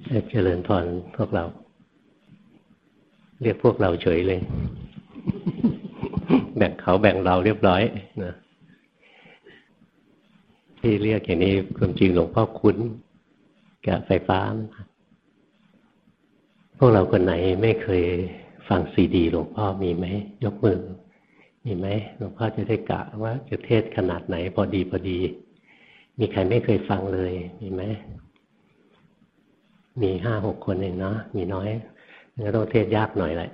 เจริญพรพวกเราเรียกพวกเราเฉยเลย แบ่งเขาแบ่งเราเรียบร้อยนะที่เรียกอย่างนี้ความจริงหลวงพ่อคุ้นกับไฟฟ้าพวกเราคนไหนไม่เคยฟังซีดีหลวงพ่อมีไหมยกมือมีไหมหลวงพ่อจะได้กะว่าจะเทศขนาดไหนพอดีมีใครไม่เคยฟังเลยมีไหมมี5-6 คนเองเนาะมีน้อยก็ต้องเทศยากหน่อยแหละ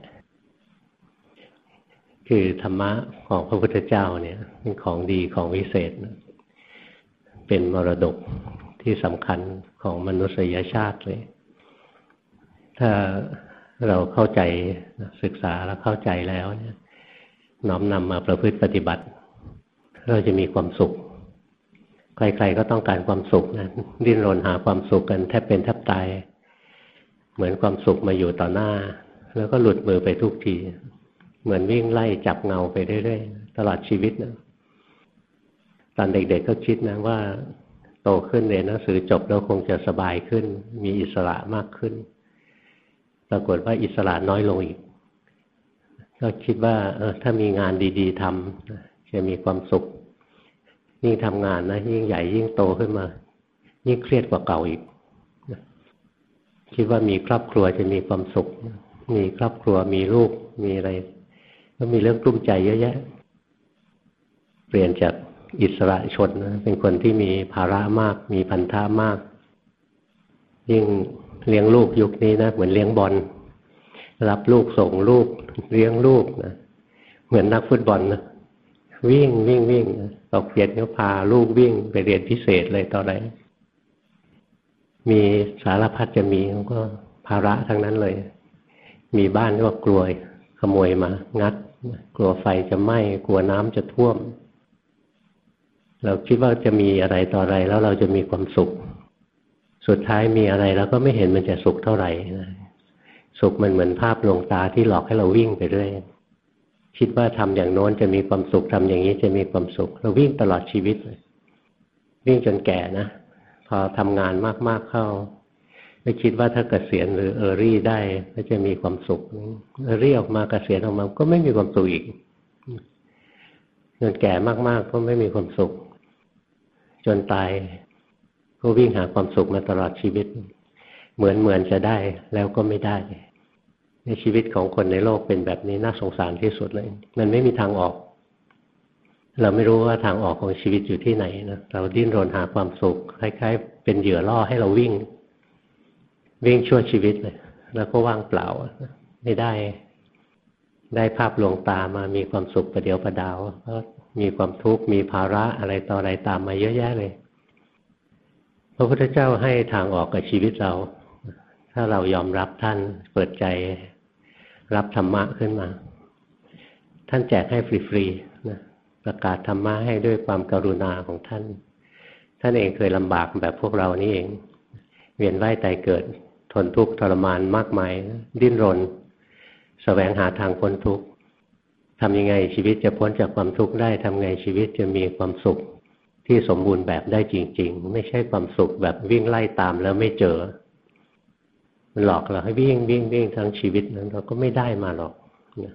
คือธรรมะของพระพุทธเจ้าเนี่ยเป็นของดีของวิเศษเป็นมรดกที่สำคัญของมนุษยชาติเลยถ้าเราเข้าใจศึกษาแล้วเข้าใจแล้วเนี่ยน้อมนำมาประพฤติปฏิบัติเราจะมีความสุขใครๆก็ต้องการความสุขนะดิ้นรนหาความสุขกันแทบเป็นแทบตายเหมือนความสุขมาอยู่ต่อหน้าแล้วก็หลุดมือไปทุกทีเหมือนวิ่งไล่จับเงาไปเรื่อยๆตลอดชีวิตนะตอนเด็กๆก็คิดนะว่าโตขึ้นเรียนหนังสือจบแล้วคงจะสบายขึ้นมีอิสระมากขึ้นปรากฏว่าอิสระน้อยลงอีกก็คิดว่าถ้ามีงานดีๆทำจะมีความสุขยิ่งทำงานนะยิ่งใหญ่ยิ่งโตขึ้นมายิ่งเครียดกว่าเก่าอีกคิดว่ามีครอบครัวจะมีความสุขมีครอบครัวมีลูกมีอะไรก็มีเรื่องกลุ้มใจเยอะแยะเปลี่ยนจากอิสระชนนะเป็นคนที่มีภาระมากมีพันธะมากยิ่งเลี้ยงลูกยุคนี้นะเหมือนเลี้ยงบอลรับลูกส่งลูกเลี้ยงลูกนะเหมือนนักฟุตบอลนะวิ่งตกเย็นก็พาลูกวิ่งไปเรียนพิเศษเลยตอนไหนมีสารพัดจะมีก็ภาระทั้งนั้นเลยมีบ้านก็กลัวขโมยมางัดกลัวไฟจะไหม้กลัวน้ำจะท่วมเราคิดว่าจะมีอะไรต่ออะไรแล้วเราจะมีความสุขสุดท้ายมีอะไรแล้วก็ไม่เห็นมันจะสุขเท่าไหร่นะสุขมันเหมือนภาพลวงตาที่หลอกให้เราวิ่งไปเรื่อยคิดว่าทำอย่างโน้นจะมีความสุขทำอย่างนี้จะมีความสุขเราวิ่งตลอดชีวิตเลยวิ่งจนแก่นะพอทำงานมากๆเข้าไม่คิดว่าถ้าเกษียณหรือเออรี่ได้ก็จะมีความสุขเออรี่ออกมาเกษียณออกมาก็ไม่มีความสุขอีกจนแก่มากๆก็ไม่มีความสุขจนตายก็วิ่งหาความสุขมาตลอดชีวิตเหมือนจะได้แล้วก็ไม่ได้ในชีวิตของคนในโลกเป็นแบบนี้น่าสงสารที่สุดเลยมันไม่มีทางออกเราไม่รู้ว่าทางออกของชีวิตอยู่ที่ไหนนะเราดิ้นรนหาความสุขคล้ายๆเป็นเหยื่อล่อให้เราวิ่งชั่วชีวิตเลยแล้วก็ว่างเปล่าไม่ได้ภาพลวงตามามีความสุขประเดี๋ยวประดาวก็มีความทุกข์มีภาระอะไรต่ออะไรตามมาเยอะแยะเลยพระพุทธเจ้าให้ทางออกกับชีวิตเราถ้าเรายอมรับท่านเปิดใจรับธรรมะขึ้นมาท่านแจกให้ฟรีๆนะประกาศธรรมะให้ด้วยความกรุณาของท่านเองเคยลำบากแบบพวกเรานี่เองเวียนว่ายตายเกิดทนทุกข์ทรมานมากมายดิ้นรนแสวงหาทางพ้นทุกข์ทำยังไงชีวิตจะพ้นจากความทุกข์ได้ทำไงชีวิตจะมีความสุขที่สมบูรณ์แบบได้จริงๆไม่ใช่ความสุขแบบวิ่งไล่ตามแล้วไม่เจอมันหลอกเราให้วิ่งทั้งชีวิตนั้นเราก็ไม่ได้มาหรอก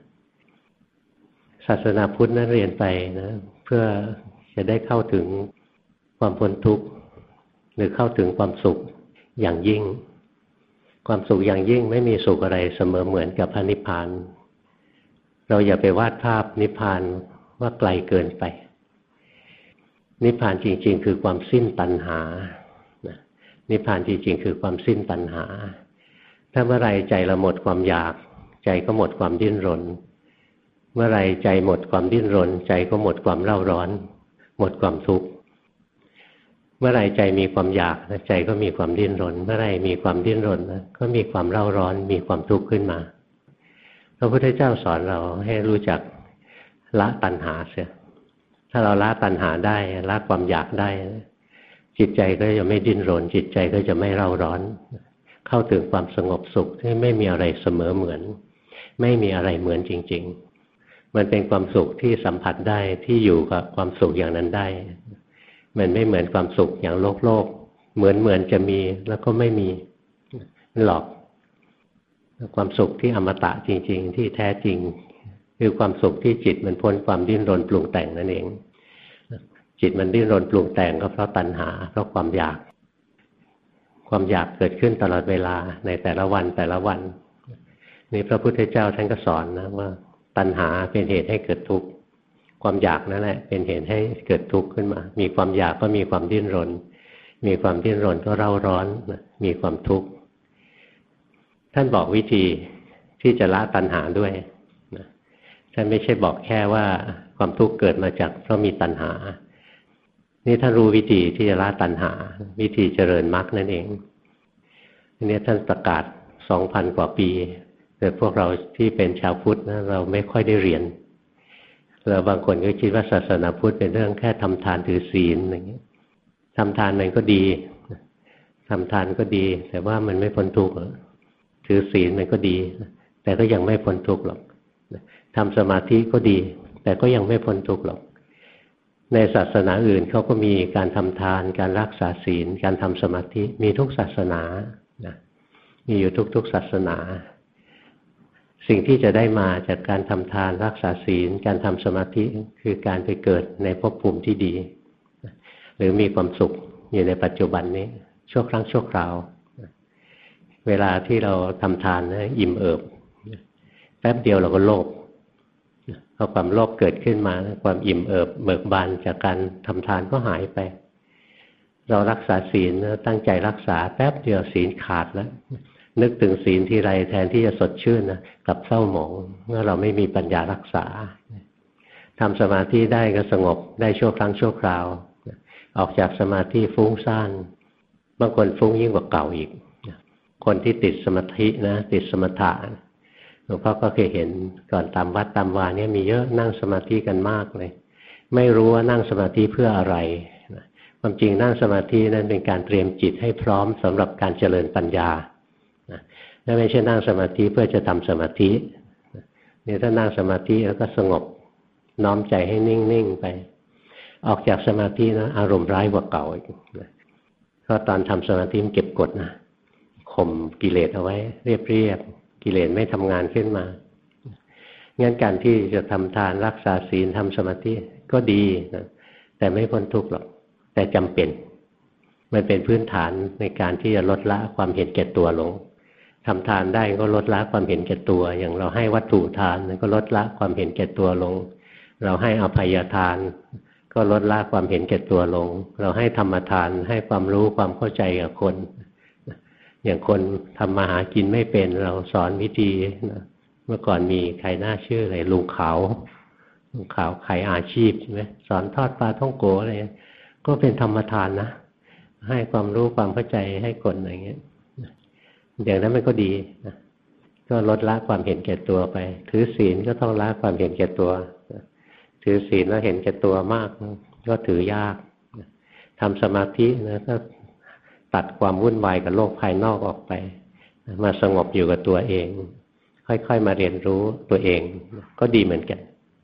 ศาสนาพุทธนั้นเรียนไปนะเพื่อจะได้เข้าถึงความพ้นทุกข์หรือเข้าถึงความสุขอย่างยิ่งความสุขอย่างยิ่งไม่มีสุขอะไรเสมอเหมือนกับพระนิพพานเราอย่าไปวาดภาพนิพพานว่าไกลเกินไปนิพพานจริงๆคือความสิ้นตัณหานิพพานจริงๆคือความสิ้นตัณหาถ้าเมื่อไรใจเราหมดความอยากใจก็หมดความดิ้นรนเมื่อไรใจหมดความดิ้นรนใจก็หมดความเร่าร้อนหมดความทุกข์เมื่อไรใจมีความอยากใจก็มีความดิ้นรนเมื่อไรมีความดิ้นรนก็มีความเร่าร้อนมีความทุกข์ขึ้นมาพระพุทธเจ้าสอนเราให้รู้จักละตัณหาเสียถ้าเราละตัณหาได้ละความอยากได้จิตใจก็จะไม่ดิ้นรนจิตใจก็จะไม่เร่าร้อนเข้าถึงความสงบสุขที่ไม่มีอะไรเสมอเหมือนไม่มีอะไรเหมือนจริงๆมันเป็นความสุขที่สัมผัสได้ที่อยู่กับความสุขอย่างนั้นได้มันไม่เหมือนความสุขอย่างโลกเหมือนจะมีแล้วก็ไม่มีหลอกความสุขที่อมตะจริงๆที่แท้จริงคือความสุขที่จิตมันพ้นความดิ้นรนปรุงแต่งนั่นเองจิตมันดิ้นรนปรุงแต่งก็เพราะตัณหาเพราะความอยากเกิดขึ้นตลอดเวลาในแต่ละวันนี่พระพุทธเจ้าท่านก็สอนนะว่าตัณหาเป็นเหตุให้เกิดทุกข์ความอยากนั่นแหละเป็นเหตุให้เกิดทุกข์ขึ้นมามีความอยากก็มีความดิ้นรนมีความดิ้นรนก็เร่าร้อนมีความทุกข์ท่านบอกวิธีที่จะละตัณหาด้วยนะท่านไม่ใช่บอกแค่ว่าความทุกข์เกิดมาจากเพราะมีตัณหานี่ท่านรู้วิธีที่จะละตัณหาวิธีเจริญมรรคนั่นเองทีนี้ท่านประกาศ 2,000 กว่าปีแต่พวกเราที่เป็นชาวพุทธนะเราไม่ค่อยได้เรียนแล้วบางคนก็คิดว่าศาสนาพุทธเป็นเรื่องแค่ทำทานถือศีลอย่างนี้ทำทานมันก็ดีทำทานก็ดีแต่ว่ามันไม่พ้นทุกข์ถือศีลมันก็ดีแต่ก็ยังไม่พ้นทุกข์หรอกทำสมาธิก็ดีแต่ก็ยังไม่พ้นทุกข์หรอกในศาสนาอื่นเขาก็มีการทำทานการรักษาศีลการทำสมาธิมีทุกศาสนานะมีอยู่ทุกศาสนาสิ่งที่จะได้มาจากการทำทานรักษาศีลการทำสมาธิคือการไปเกิดในภพภูมิที่ดีหรือมีความสุขอยู่ในปัจจุบันนี้ชั่วครั้งชั่วคราวเวลาที่เราทำทานนะอิ่มเอิบแป๊บเดียวเราก็โลภพอความโลภเกิดขึ้นมาความอิ่มเอิบเบิกบานจากการทำทานก็หายไปเรารักษาศีลตั้งใจรักษาแป๊บเดียวศีลขาดแล้วนึกถึงศีลทีไรแทนที่จะสดชื่นนะกลับเศร้าหมองเมื่อเราไม่มีปัญญารักษาทำสมาธิได้ก็สงบได้ชั่วครั้งชั่วคราวออกจากสมาธิฟุ้งซ่านบางคนฟุ้งยิ่งกว่าเก่าอีกคนที่ติดสมาธินะติดสมถะหลวงพ่อก็เคยเห็นก่อนตามวัดตามวาเนี่ยมีเยอะนั่งสมาธิกันมากเลยไม่รู้ว่านั่งสมาธิเพื่ออะไรความจริงนั่งสมาธินั้นเป็นการเตรียมจิตให้พร้อมสำหรับการเจริญปัญญาและไม่ใช่นั่งสมาธิเพื่อจะทำสมาธิเนี่ยถ้านั่งสมาธิแล้วก็สงบน้อมใจให้นิ่งๆไปออกจากสมาธินะอารมณ์ร้ายกว่าเก่าอีกเพราะตอนทำสมาธิมันเก็บกดนะข่มกิเลสเอาไว้เรียบกิเลสไม่ทำงานขึ้นมางั้นการที่จะทำทานรักษาศีลทำสมาธิก็ดีนะแต่ไม่พ้นทุกข์หรอกแต่จำเป็นมันเป็นพื้นฐานในการที่จะลดละความเห็นแก่ตัวลงทำทานได้ก็ลดละความเห็นแก่ตัวอย่างเราให้วัตถุทานก็ลดละความเห็นแก่ตัวลงเราให้อภัยทานก็ลดละความเห็นแก่ตัวลงเราให้ธรรมทานให้ความรู้ความเข้าใจกับคนอย่างคนทำมาหากินไม่เป็นเราสอนวิธีนะเมื่อก่อนมีใครน่าชื่ออะไรลุงขาวขายอาชีพใช่ไหมสอนทอดปลาท่องโกอะไรก็เป็นธรรมทานนะให้ความรู้ความเข้าใจให้คนอะไรเงี้ยอย่างนั้นมันก็ดีนะก็ลดละความเห็นแก่ตัวไปถือศีลก็ต้องละความเห็นแก่ตัวถือศีลแล้วเห็นแก่ตัวมากก็ถือยากทำสมาธินะก็ตัดความวุ่นวายกับโลกภายนอกออกไปมาสงบอยู่กับตัวเองค่อยๆมาเรียนรู้ตัวเองก็ดีเหมือนกัน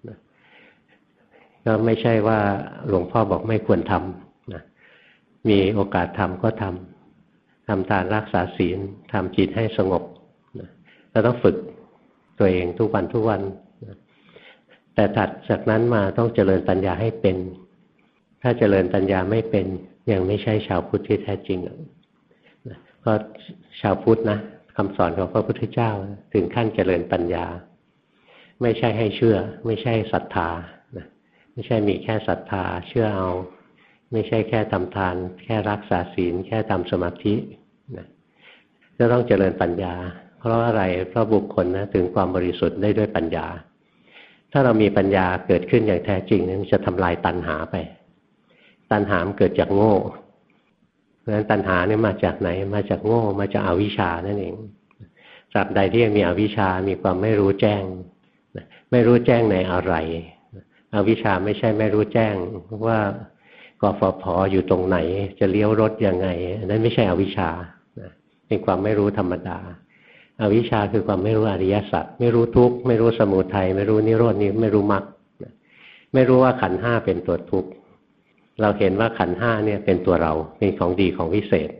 ก็ไม่ใช่ว่าหลวงพ่อบอกไม่ควรทำนะมีโอกาสทำก็ทำทานรักษาศีลทำจิตให้สงบนะเราต้องฝึกตัวเองทุกวันนะแต่ถัดจากนั้นมาต้องเจริญปัญญาให้เป็นถ้าเจริญปัญญาไม่เป็นยังไม่ใช่ชาวพุทธที่แท้จริงก็ชาวพุทธนะคำสอนของพระพุทธเจ้าถึงขั้นเจริญปัญญาไม่ใช่ให้เชื่อไม่ใช่ศรัทธาไม่ใช่มีแค่ศรัทธาเชื่อเอาไม่ใช่แค่ทำทานแค่รักษาศีลแค่ทำสมาธิจะต้องเจริญปัญญาเพราะอะไรเพราะบุคคลนะถึงความบริสุทธิ์ได้ด้วยปัญญาถ้าเรามีปัญญาเกิดขึ้นอย่างแท้จริงมันจะทำลายตัณหาไปตัณหาเกิดจากโง่เพราะฉะนั้นตัณหาเนี่ยมาจากไหนมาจากโง่มาจากอวิชชานั่นเองตราบใดที่ยังมีอวิชชามีความไม่รู้แจ้งไม่รู้แจ้งในอะไรอวิชชาไม่ใช่ไม่รู้แจ้งว่ากฟผ.อยู่ตรงไหนจะเลี้ยวรถยังไงนั่นไม่ใช่อวิชชาเป็นความไม่รู้ธรรมดาอวิชชาคือความไม่รู้อริยสัจไม่รู้ทุกข์ไม่รู้สมุทัยไม่รู้นิโรธนี้ไม่รู้มรรคไม่รู้ว่าขันธ์ห้าเป็นตัวทุกข์เราเห็นว่าขันธ์ห้าเนี่ยเป็นตัวเราเป็นของดีของวิเศษ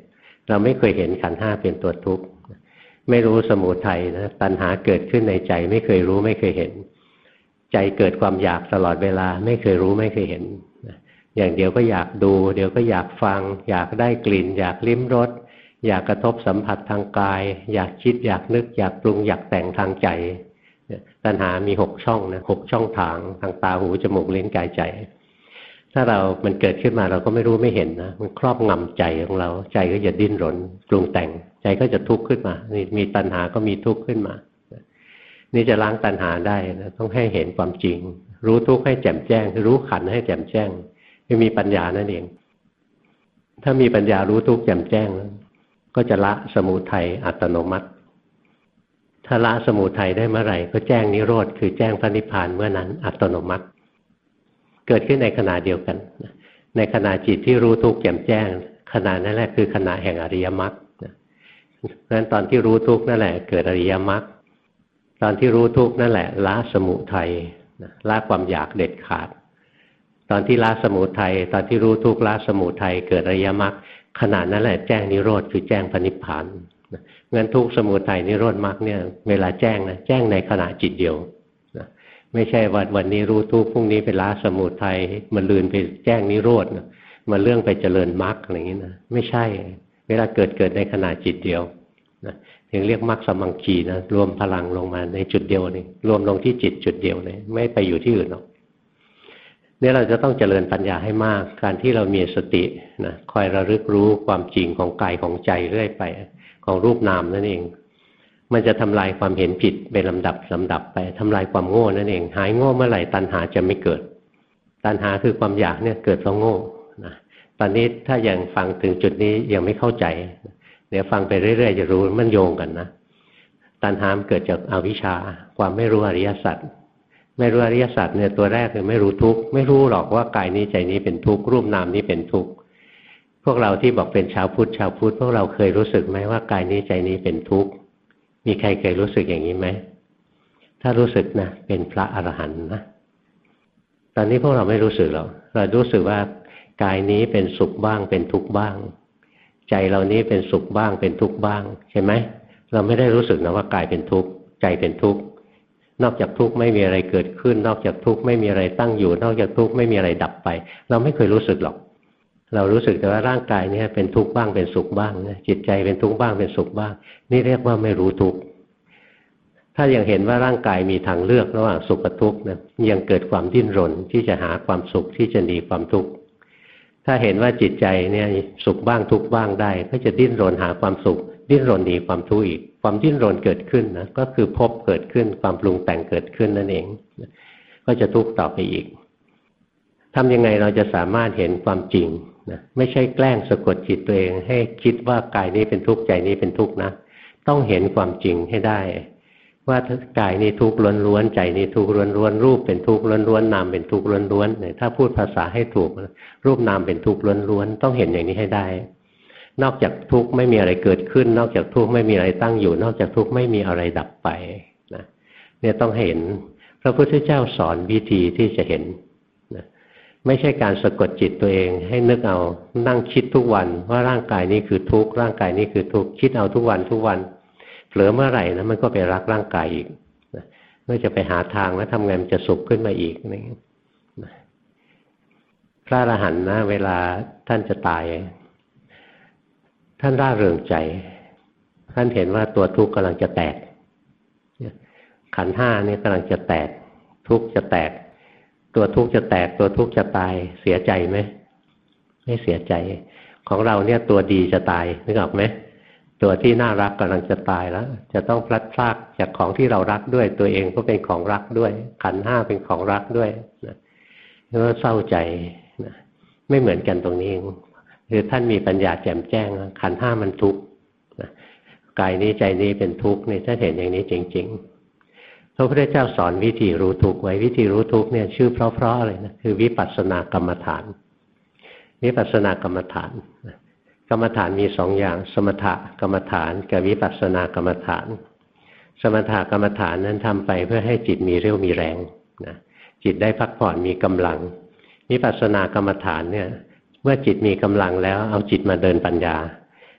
เราไม่เคยเห็นขันธ์ห้าเป็นตัวทุกข์ไม่รู้สมุทัยนะตัณหาเกิดขึ้นในใจไม่เคยรู้ไม่เคยเห็นใจเกิดความอยากตลอดเวลาไม่เคยรู้ไม่เคยเห็นอย่างเดียวก็อยากดูเดี๋ยวก็อยากฟังอยากได้กลิ่นอยากลิ้มรสอยากกระทบสัมผัสทางกายอยากคิดอยากนึกอยากปรุงอยากแต่งทางใจตัณหามี6 ช่องนะ6 ช่องทางทางตาหูจมูกลิ้นกายใจถ้ามันเกิดขึ้นมาเราก็ไม่รู้ไม่เห็นนะมันครอบงำใจของเราใจก็จะดิ้นรนปรุงแต่งใจก็จะทุกข์ขึ้นมานี่มีตัณหาก็มีทุกข์ขึ้นมานี่จะล้างตัณหาได้นะต้องให้เห็นความจริงรู้ทุกข์ให้แจ่มแจ้งรู้ขันธ์ให้แจ่มแจ้งคือมีปัญญานั่นเองถ้ามีปัญญารู้ทุกข์แจ่มแจ้งก็จะละสมุทัยอัตโนมัติถ้าละสมุทัยได้เมื่อไหร่ก็แจ้งนิโรธคือแจ้งพระนิพพานเมื่อนั้นอัตโนมัติเกิดขึ้นในขณะเดียวกันในขณะจิตที่รู้ทุกข์แจ่มแจ้งขณะนั้นแหละคือขณะแห่งอริยมรรคเพราะฉะนั้นตอนที่รู้ทุกข์นั่นแหละเกิดอริยมรรคตอนที่รู้ทุกข์นั่นแหละละสมุทัยละความอยากเด็ดขาดตอนที่ละสมุทัยตอนที่รู้ทุกข์ละสมุทัยเกิดอริยมรรคขณะนั้นแหละแจ้งนิโรธคือแจ้งพระนิพพานงั้นทุกข์สมุทัยนิโรธมรรคเนี่ยเวลาแจ้งนะแจ้งในขณะจิตเดียวไม่ใช่วันนี้รู้ทุกข์พรุ่งนี้ไปละสมุทัยมันลืนไปแจ้งนิโรธมันเรื่องไปเจริญมรรคอะไรอย่างนี้นะไม่ใช่เวลาเกิดในขณะจิตเดียวนะถึงเรียกมรรคสมังคีนะรวมพลังลงมาในจุดเดียวนี่รวมลงที่จิตจุดเดียวเลยไม่ไปอยู่ที่อื่นหรอกนี่เราจะต้องเจริญปัญญาให้มากการที่เรามีสตินะคอยระลึกรู้ความจริงของกายของใจเรื่อยไปของรูปนามนั่นเองมันจะทำลายความเห็นผิดเป็นลำดับไปทำลายความโง่นั่นเองหายโง่เมื่อไหร่ตัณหาจะไม่เกิดตัณหาคือความอยากเนี่ยเกิดเพราะโง่นะตอนนี้ถ้ายังฟังถึงจุดนี้ยังไม่เข้าใจเดี๋ยวฟังไปเรื่อยๆจะรู้มันโยงกันนะตัณหาเกิดจากอวิชชาความไม่รู้อริยสัจไม่รู้อริยสัจเนี่ยตัวแรกคือไม่รู้ทุกข์ไม่รู้หรอกว่ากายนี้ใจนี้เป็นทุกข์รูปนามนี้เป็นทุกข์พวกเราที่บอกเป็นชาวพุทธพวกเราเคยรู้สึกไหมว่ากายนี้ใจนี้เป็นทุกข์มีใครเคยรู้สึกอย่างนี้ไหมถ้ารู้สึกนะเป็นพระอรหันต์นะตอนนี้พวกเราไม่รู้สึกหรอกเรารู้สึกว่ากายนี้เป็นสุขบ้างเป็นทุกข์บ้างใจเรานี้เป็นสุขบ้างเป็นทุกข์บ้างใช่ไหมเราไม่ได้รู้สึกนะว่ากายเป็นทุกข์ใจเป็นทุกข์นอกจากทุกข์ไม่มีอะไรเกิดขึ้นนอกจากทุกข์ไม่มีอะไรตั้งอยู่นอกจากทุกข์ไม่มีอะไรดับไปเราไม่เคยรู้สึกหรอกเรารู้สึกแต่ว่าร่างกายนี้เป็นทุกข์บ้างเป็นสุขบ้างจิตใจเป็นทุกข์บ้างเป็นสุขบ้างนี่เรียกว่าไม่รู้ทุกข์ถ้ายังเห็นว่าร่างกายมีทางเลือกระหว่างสุขกับทุกข์นะยังเกิดความดิ้นรนที่จะหาความสุขที่จะหนีความทุกข์ถ้าเห็นว่าจิตใจเนี่ยสุขบ้างทุกข์บ้างได้ก็จะดิ้นรนหาความสุขดิ้นรนหนีความทุกข์อีกความดิ้นรนเกิดขึ้นนะก็คือภพเกิดขึ้นความปรุงแต่งเกิดขึ้นนั่นเองก็จะทุกข์ต่อไปอีกทำยังไงเราจะสามารถเห็นความจริงนะไม่ใช่แกล้งสะกดจิตตัวเองให้คิดว่ากายนี้เป็นทุกข์ใจนี้เป็นทุกข์นะต้องเห็นความจริงให้ได้ว่ากายนี้ทุกข์ล้วนๆใจนี้ทุกข์ล้วนๆรูปเป็นทุกข์ล้วนๆนามเป็นทุกข์ล้วนๆเนี่ยถ้าพูดภาษาให้ถูกรูปนามเป็นทุกข์ล้วนๆต้องเห็นอย่างนี้ให้ได้นอกจากทุกข์ไม่มีอะไรเกิดขึ้นนอกจากทุกข์ไม่มีอะไรตั้งอยู่นอกจากทุกข์ไม่มีอะไรดับไปนะเนี่ยต้องเห็นพระพุทธเจ้าสอนวิธีที่จะเห็นนะไม่ใช่การสะกดจิตตัวเองให้นึกเอานั่งคิดทุกวันว่าร่างกายนี้คือทุกข์ร่างกายนี้คือทุกข์คิดเอาทุกวันเผลอเมื่อไหร่นะมันก็ไปรักร่างกายอีกนะเมื่อจะไปหาทางแล้วทำไงมันจะสุขขึ้นมาอีกนี่นะพระอรหันต์นะเวลาท่านจะตายท่านร่าเริงใจท่านเห็นว่าตัวทุกข์กำลังจะแตกขันธ์ห้านี่กำลังจะแตกทุกข์จะแตกตัวทุกข์จะแตกตัวทุกข์จะตายเสียใจไหมไม่เสียใจของเราเนี่ยตัวดีจะตายนึกออกไหมตัวที่น่ารักกำลังจะตายแล้วจะต้องพลัดพรากจากของที่เรารักด้วยตัวเองก็เป็นของรักด้วยขันธ์ห้าเป็นของรักด้วยนะแล้วเศร้าใจนะไม่เหมือนกันตรงนี้คือท่านมีปัญญาแจ่มแจ้งขันธ์ห้ามันทุกข์กายนี้ใจนี้เป็นทุกข์นี่ถ้าเห็นอย่างนี้จริงๆพระพุทธเจ้าสอนวิธีรู้ทุกข์ไว้วิธีรู้ทุกข์เนี่ยชื่อเพราะๆเลยนะคือวิปัสสนากรรมฐานวิปัสสนากรรมฐานกรรมฐานมีสองอย่างสมถกรรมฐานกับวิปัสสนากรรมฐานสมถกรรมฐานนั้นทำไปเพื่อให้จิตมีเรี่ยวมีแรงนะจิตได้พักผ่อนมีกำลังวิปัสสนากรรมฐานเนี่ยเมื่อจิตมีกำลังแล้วเอาจิตมาเดินปัญญา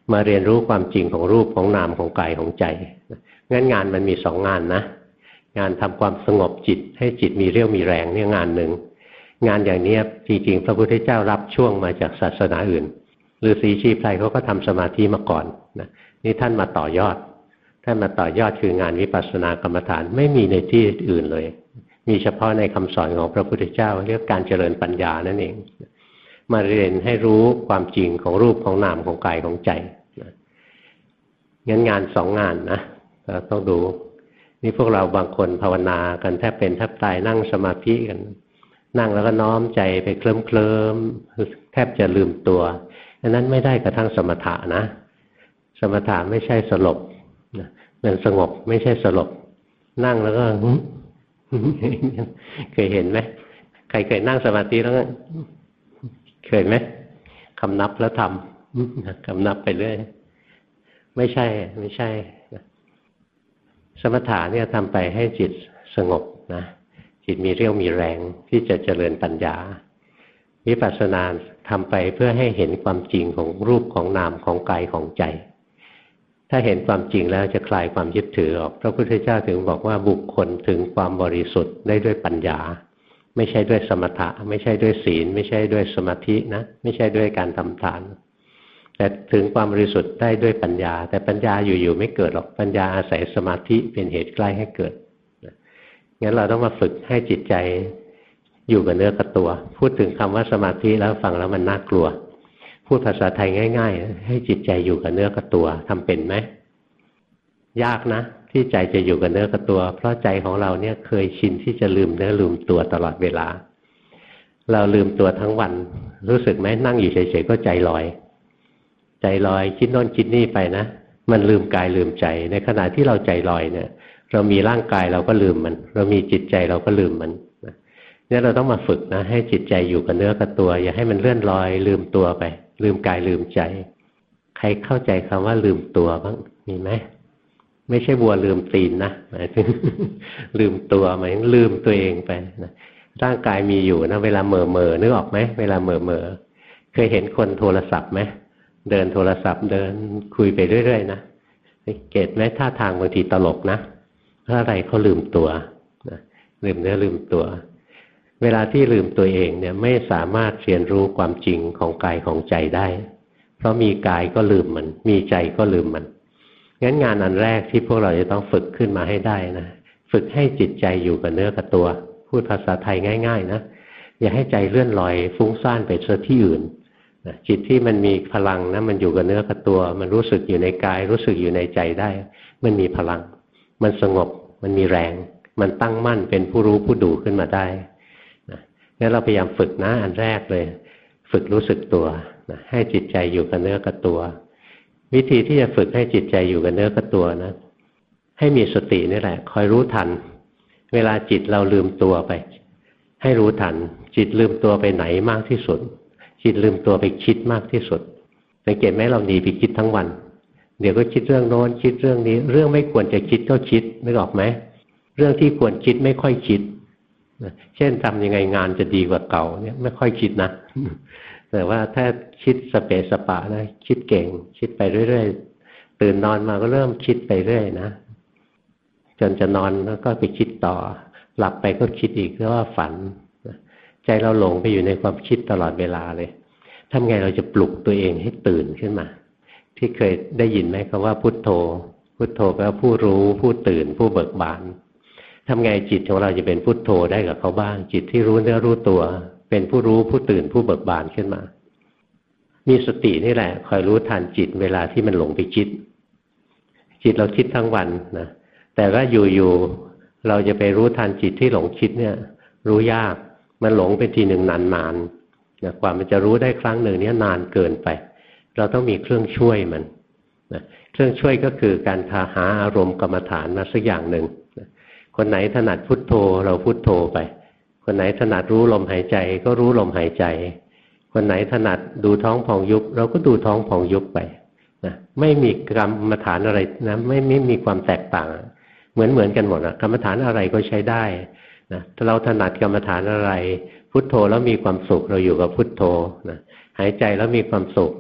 มาเรียนรู้ความจริงของรูปของนามของกายของใจงั้นงานมันมีสองงานนะงานทำความสงบจิตให้จิตมีเรี่ยวมีแรงเนี่ยงานหนึ่งงานอย่างนี้จริงๆพระพุทธเจ้ารับช่วงมาจากศาสนาอื่นฤาษีชีไพรเขาก็ทำสมาธิมาก่อนนะนี่ท่านมาต่อยอดคืองานวิปัสสนากรรมฐานไม่มีในที่อื่นเลยมีเฉพาะในคำสอนของพระพุทธเจ้าเรียกการเจริญปัญญานั่นเองมาเรียนให้รู้ความจริงของรูปของนามของกายของใจงั้นงานสองงานนะเราต้องดูนี่พวกเราบางคนภาวนากันแทบเป็นแทบตายนั่งสมาธิกันนั่งแล้วก็น้อมใจไปเคลิ้มแทบจะลืมตัวอันนั้นไม่ได้กระทั่งสมถะนะสมถะไม่ใช่สลบมันสงบไม่ใช่สลบนั่งแล้วก็เคยเห็นไหมใครเคยนั่งสมาธิแล้วเคยไหมคำนับแล้วทำคำนับไปเรื่อยไม่ใช่สมถะเนี่ยทำไปให้จิตสงบนะจิตมีเรี่ยวมีแรงที่จะเจริญปัญญาวิปัสสนาทำไปเพื่อให้เห็นความจริงของรูปของนามของกายของใจถ้าเห็นความจริงแล้วจะคลายความยึดถือออกพระพุทธเจ้าถึงบอกว่าบุคคลถึงความบริสุทธิ์ได้ด้วยปัญญาไม่ใช่ด้วยสมถะไม่ใช่ด้วยศีลไม่ใช่ด้วยสมาธินะไม่ใช่ด้วยการทำทานแต่ถึงความบริสุทธิ์ได้ด้วยปัญญาแต่ปัญญาอยู่ๆไม่เกิดหรอกปัญญาอาศัยสมาธิเป็นเหตุใกล้ให้เกิดงั้นเราต้องมาฝึกให้จิตใจอยู่กับเนื้อกับตัวพูดถึงคำว่าสมาธิแล้วฟังแล้วมันน่ากลัวพูดภาษาไทยง่ายๆให้จิตใจอยู่กับเนื้อกับตัวทำเป็นไหมยากนะที่ใจจะอยู่กับเนื้อกับตัวเพราะใจของเราเนี่ยเคยชินที่จะลืมเนื้อลืมตัวตลอดเวลาเราลืมตัวทั้งวันรู้สึกไหมนั่งอยู่เฉยๆก็ใจลอยคิดโน่นคิดนี่ไปนะมันลืมกายลืมใจในขณะที่เราใจลอยเนี่ยเรามีร่างกายเราก็ลืมมันเรามีจิตใจเราก็ลืมมันเนี่ยเราต้องมาฝึกนะให้จิตใจอยู่กับเนื้อกับตัวอย่าให้มันเลื่อนลอยลืมตัวไปลืมกายลืมใจใครเข้าใจคำว่าลืมตัวบ้างมีไหมไม่ใช่วัวลืมตีนนะหมายถึงลืมตัวหมายถึงลืมตัวเองไปนะร่างกายมีอยู่นะเวลาเหม่อนึกออกไหมเวลาเหม่อเคยเห็นคนโทรศัพท์ไหมเดินโทรศัพท์เดินคุยไปเรื่อยๆนะเกตไหมท่าทางบางทีตลกนะเพราะอะไรเขาลืมตัวนะลืมเนื้อลืมตัวเวลาที่ลืมตัวเองเนี่ยไม่สามารถเรียนรู้ความจริงของกายของใจได้เพราะมีกายก็ลืมมันมีใจก็ลืมมันงั้นงานอันแรกที่พวกเราจะต้องฝึกขึ้นมาให้ได้นะฝึกให้จิตใจอยู่กับเนื้อกับตัวพูดภาษาไทยง่ายๆนะอย่าให้ใจเลื่อนลอยฟุ้งซ่านไปซะที่อื่นจิตที่มันมีพลังนะมันอยู่กับเนื้อกับตัวมันรู้สึกอยู่ในกายรู้สึกอยู่ในใจได้มันมีพลังมันสงบมันมีแรงมันตั้งมั่นเป็นผู้รู้ผู้ดูขึ้นมาได้งั้นเราพยายามฝึกนะอันแรกเลยฝึกรู้สึกตัวนะให้จิตใจอยู่กับเนื้อกับตัววิธีที่จะฝึกให้จิตใจอยู่กับเนื้อกับตัวนะให้มีสตินี่แหละคอยรู้ทันเวลาจิตเราลืมตัวไปให้รู้ทันจิตลืมตัวไปไหนมากที่สุดจิตลืมตัวไปคิดมากที่สุดสังเกตไหมเราหนีไปคิดทั้งวันเดี๋ยวก็คิดเรื่องโน้นคิดเรื่องนี้เรื่องไม่ควรจะคิดก็คิดนึกออกไหมเรื่องที่ควรคิดไม่ค่อยคิดเช่นทำยังไงงานจะดีกว่าเก่าเนี่ยไม่ค่อยคิดนะแต่ว่าถ้าคิดสเปสปะนะคิดเก่งคิดไปเรื่อยๆตื่นนอนมาก็เริ่มคิดไปเรื่อยนะจนจะนอนแล้วก็ไปคิดต่อหลับไปก็คิดอีกเรียกว่าฝันใจเราหลงไปอยู่ในความคิดตลอดเวลาเลยทำไงเราจะปลุกตัวเองให้ตื่นขึ้นมาที่เคยได้ยินไหมคำว่าพุทโธพุทโธแปลว่าผู้รู้ผู้ตื่นผู้เบิกบานทำไงจิตของเราจะเป็นพุทโธได้กับเขาบ้างจิตที่รู้เนื้อรู้ตัวเป็นผู้รู้ผู้ตื่นผู้เบิกบานขึ้นมามีสตินี่แหละคอยรู้ทันจิตเวลาที่มันหลงไปคิดจิตเราคิดทั้งวันนะแต่ว่าอยู่ๆเราจะไปรู้ทันจิตที่หลงคิดเนี่ยรู้ยากมันหลงเป็นทีหนึ่งนานๆนะกว่ามันจะรู้ได้ครั้งหนึ่งเนี่ยนานเกินไปเราต้องมีเครื่องช่วยมันนะเครื่องช่วยก็คือการหาอารมณ์กรรมฐานมาสักอย่างหนึ่งนะคนไหนถนัดพุทโธเราพุทโธไปคนไหนถนัดรู้ลมหายใจก็รู้ลมหายใจคนไหนถนัดดูท้องพองยุบเราก็ดูท้องพองยุบไปนะไม่มีกรรมฐานอะไรนะไม่มีความแตกต่างเหมือนกันหมดนะกรรมฐานอะไรก็ใช้ได้นะถ้าเราถนัดกรรมฐานอะไรพุทโธแล้วมีความสุขเราอยู่กับพุทโธนะหายใจแล้วมีความสุข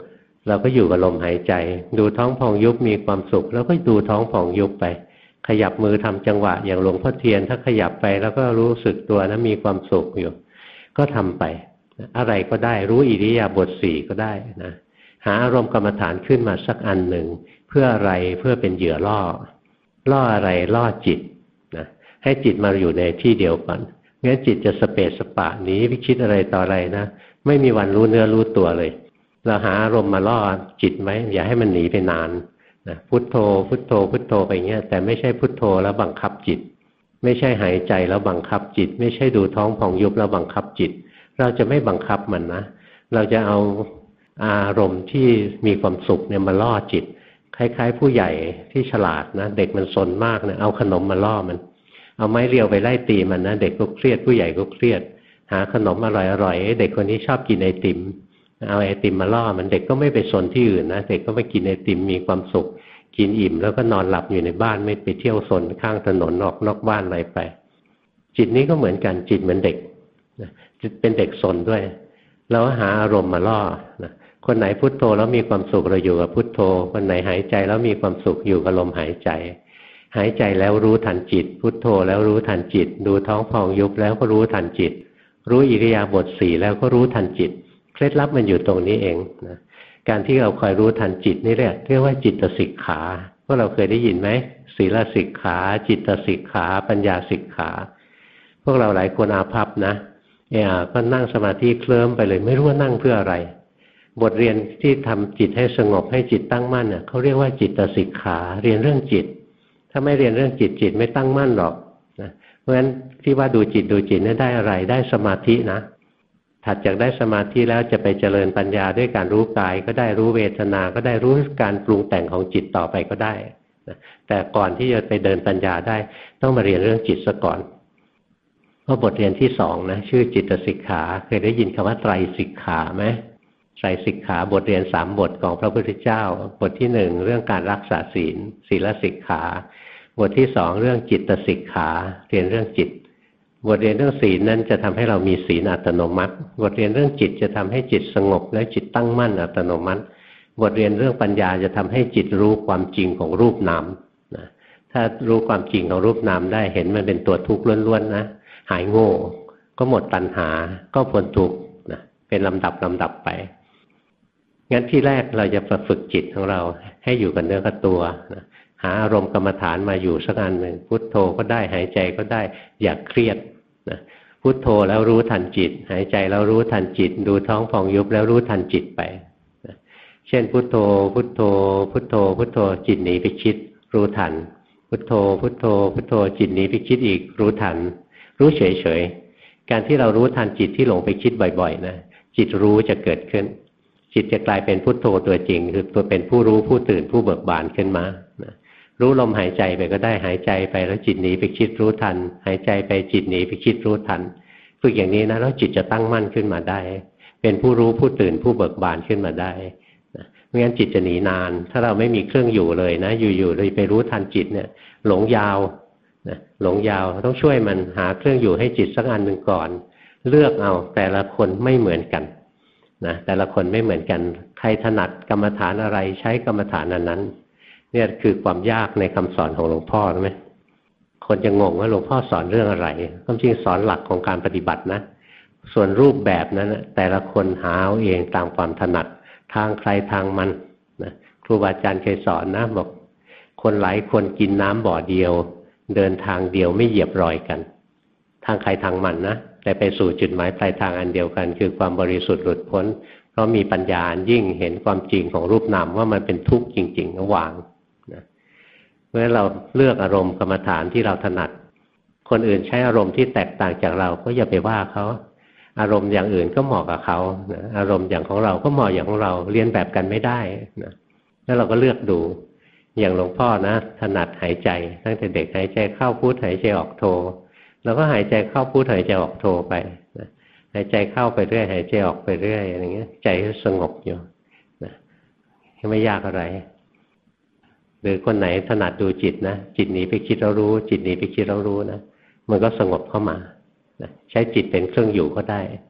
เราก็อยู่กับลมหายใจดูท้องพองยุบมีความสุขแล้วก็ดูท้องพองยุบไปขยับมือทำจังหวะอย่างหลวงพ่อเทียนถ้าขยับไปแล้วก็รู้สึกตัวนะมีความสุขอยู่ก็ทำไปอะไรก็ได้รู้อิริยาบถสี่ก็ได้นะหาอารมณ์กรรมฐานขึ้นมาสักอันหนึ่งเพื่ออะไรเพื่อเป็นเหยื่อล่ออะไรล่อจิตนะให้จิตมาอยู่ในที่เดียวก่อนงั้นจิตจะสเปสสปะหนีไปคิดอะไรต่ออะไรนะไม่มีวันรู้เนื้อรู้ตัวเลยเราหาอารมณ์มาล่อจิตไว้อย่าให้มันหนีไปนานนะพุทโธพุทโธพุทโธไปเงี้ยแต่ไม่ใช่พุทโธแล้วบังคับจิตไม่ใช่หายใจแล้วบังคับจิตไม่ใช่ดูท้องพองยุบแล้วบังคับจิตเราจะไม่บังคับมันนะเราจะเอาอารมณ์ที่มีความสุขเนี่ยมาล่อจิตคล้ายๆผู้ใหญ่ที่ฉลาดนะเด็กมันซนมากเนี่ยเอาขนมมาล่อมันเอาไม้เรียวไปไล่ตีมันนะเด็กก็เครียดผู้ใหญ่ก็เครียดหาขนมอร่อยๆเด็กคนนี้ชอบกินไอติมเอาไอติมมาล่อมันเด็กก็ไม่ไปซนที่อื่นนะเด็กก็ไปกินไอติมมีความสุขกินอิ่มแล้วก็นอนหลับอยู่ในบ้านไม่ไปเที่ยวซนข้างถนนออกนอกบ้านอะไรไปจิตนี้ก็เหมือนกันจิตเหมือนเด็กเป็นเด็กซนด้วยเราหาอารมณ์มาล่อนะคนไหนพุทโธแล้วมีความสุขเราอยู่กับพุทโธคนไหนหายใจแล้วมีความสุขอยู่กับลมหายใจหายใจแล้วรู้ทันจิตพุทโธแล้วรู้ทันจิตดูท้องพองยุบแล้วก็รู้ทันจิตรู้อิริยาบถสี่แล้วก็รู้ทันจิตเคล็ดลับมันอยู่ตรงนี้เองนะการที่เราคอยรู้ทันจิตนี่เรียกว่าจิตสิกขาพวกเราเคยได้ยินไหมศีลสิกขาจิตสิกขาปัญญาสิกขาพวกเราหลายคนอาภัพนะก็นั่งสมาธิเคลิ้มไปเลยไม่รู้ว่านั่งเพื่ออะไรบทเรียนที่ทำจิตให้สงบให้จิตตั้งมั่นเขาเรียกว่าจิตสิกขาเรียนเรื่องจิตถ้าไม่เรียนเรื่องจิตจิตไม่ตั้งมั่นหรอกนะเพราะฉะนั้นที่ว่าดูจิตนี่ได้อะไรได้สมาธินะถัดจากได้สมาธิแล้วจะไปเจริญปัญญาด้วยการรู้กายก็ได้รู้เวทนาก็ได้รู้การปรุงแต่งของจิตต่อไปก็ได้นะแต่ก่อนที่จะไปเดินปัญญาได้ต้องมาเรียนเรื่องจิตซะก่อนเพราะบทเรียนที่สองนะชื่อจิตสิกขาเคยได้ยินคำว่าไตรสิกขาไหมไตรสิกขาบทเรียน3 บทของพระพุทธเจ้าบทที่1เรื่องการรักษาศีลศีลสิกขาบทที่2เรื่องจิตสิกขาเรียนเรื่องจิตบทเรียนเรื่องศีลนั้นจะทำให้เรามีศีลอัตโนมัติบทเรียนเรื่องจิตจะทำให้จิตสงบและจิตตั้งมั่นอัตโนมัติบทเรียนเรื่องปัญญาจะทำให้จิตรู้ความจริงของรูปนามนะถ้ารู้ความจริงของรูปนามได้เห็นมันเป็นตัวทุกข์ล้วนๆนะหายโง่ก็หมดตัณหาก็พ้นทุกข์นะเป็นลำดับไปงั้นที่แรกเราจะฝึกจิตของเราให้อยู่กับเนื้อกับตัวนะหาอารมณ์กรรมฐานมาอยู่สักอันหนึ่งพุทโธก็ได้หายใจก็ได้อย่าเครียดนะพุทโธแล้วรู้ทันจิตหายใจแล้วรู้ทันจิตดูท้องพองยุบแล้วรู้ทันจิตไปนะเช่นพุทโธพุทโธพุทโธพุทโธจิตหนีไปคิดรู้ทันพุทโธพุทโธพุทโธจิตหนีไปคิดอีกรู้ทันรู้เฉยๆการที่เรารู้ทันจิตที่หลงไปคิดบ่อยๆนะจิตรู้จะเกิดขึ้นจิตจะกลายเป็นพุทโธตัวจริงคือตัวเป็นผู้รู้ผู้ตื่นผู้เบิกบานขึ้นมานะรู้ลมหายใจไปก็ได้หายใจไปแล้วจิตหนีไปคิดรู้ทันหายใจไปจิตหนีไปคิดรู้ทันฝึกอย่างนี้นะแล้วจิตจะตั้งมั่นขึ้นมาได้เป็นผู้รู้ผู้ตื่นผู้เบิกบานขึ้นมาได้นะไม่งั้นจิตจะหนีนานถ้าเราไม่มีเครื่องอยู่เลยนะอยู่ๆเลยไปรู้ทันจิตเนี่ยหลงยาวนะหลงยาวต้องช่วยมันหาเครื่องอยู่ให้จิตสักอันหนึ่งก่อนเลือกเอาแต่ละคนไม่เหมือนกันนะแต่ละคนไม่เหมือนกันใครถนัดกรรมฐานอะไรใช้กรรมฐานนั้นเนี่ยคือความยากในคำสอนของหลวงพ่อใช่ไหมคนจะงงว่าหลวงพ่อสอนเรื่องอะไรความจริงสอนหลักของการปฏิบัตินะส่วนรูปแบบนั้นแต่ละคนหาเอาเองตามความถนัดทางใครทางมันนะครูบาอาจารย์เคยสอนนะบอกคนหลายคนกินน้ำบ่อเดียวเดินทางเดียวไม่เหยียบรอยกันทางใครทางมันนะแต่ไปสู่จุดหมายปลายทางอันเดียวกันคือความบริสุทธิ์หลุดพ้นเพราะมีปัญญายิ่งเห็นความจริงของรูปนามว่ามันเป็นทุกข์จริงๆระหว่างนะเพราะฉะนั้นเราเลือกอารมณ์กรรมฐานที่เราถนัดคนอื่นใช้อารมณ์ที่แตกต่างจากเราก็อย่าไปว่าเขาอารมณ์อย่างอื่นก็เหมาะกับเขานะอารมณ์อย่างของเราก็เหมาะอย่างของเราเรียนแบบกันไม่ได้นะแล้วเราก็เลือกดูอย่างหลวงพ่อนะถนัดหายใจตั้งแต่เด็กหายใจเข้าพุทหายใจออกโทเราก็หายใจเข้าพุทหายใจออกโทไปนะหายใจเข้าไปเรื่อยหายใจออกไปเรื่อยอย่างเงี้ยใจสงบอยู่นะไม่ยากอะไรหรือคนไหนถนัดดูจิตนะจิตหนีไปคิดเรารู้จิตหนีไปคิดเรารู้นะมันก็สงบเข้ามานะใช้จิตเป็นเครื่องอยู่ก็ได้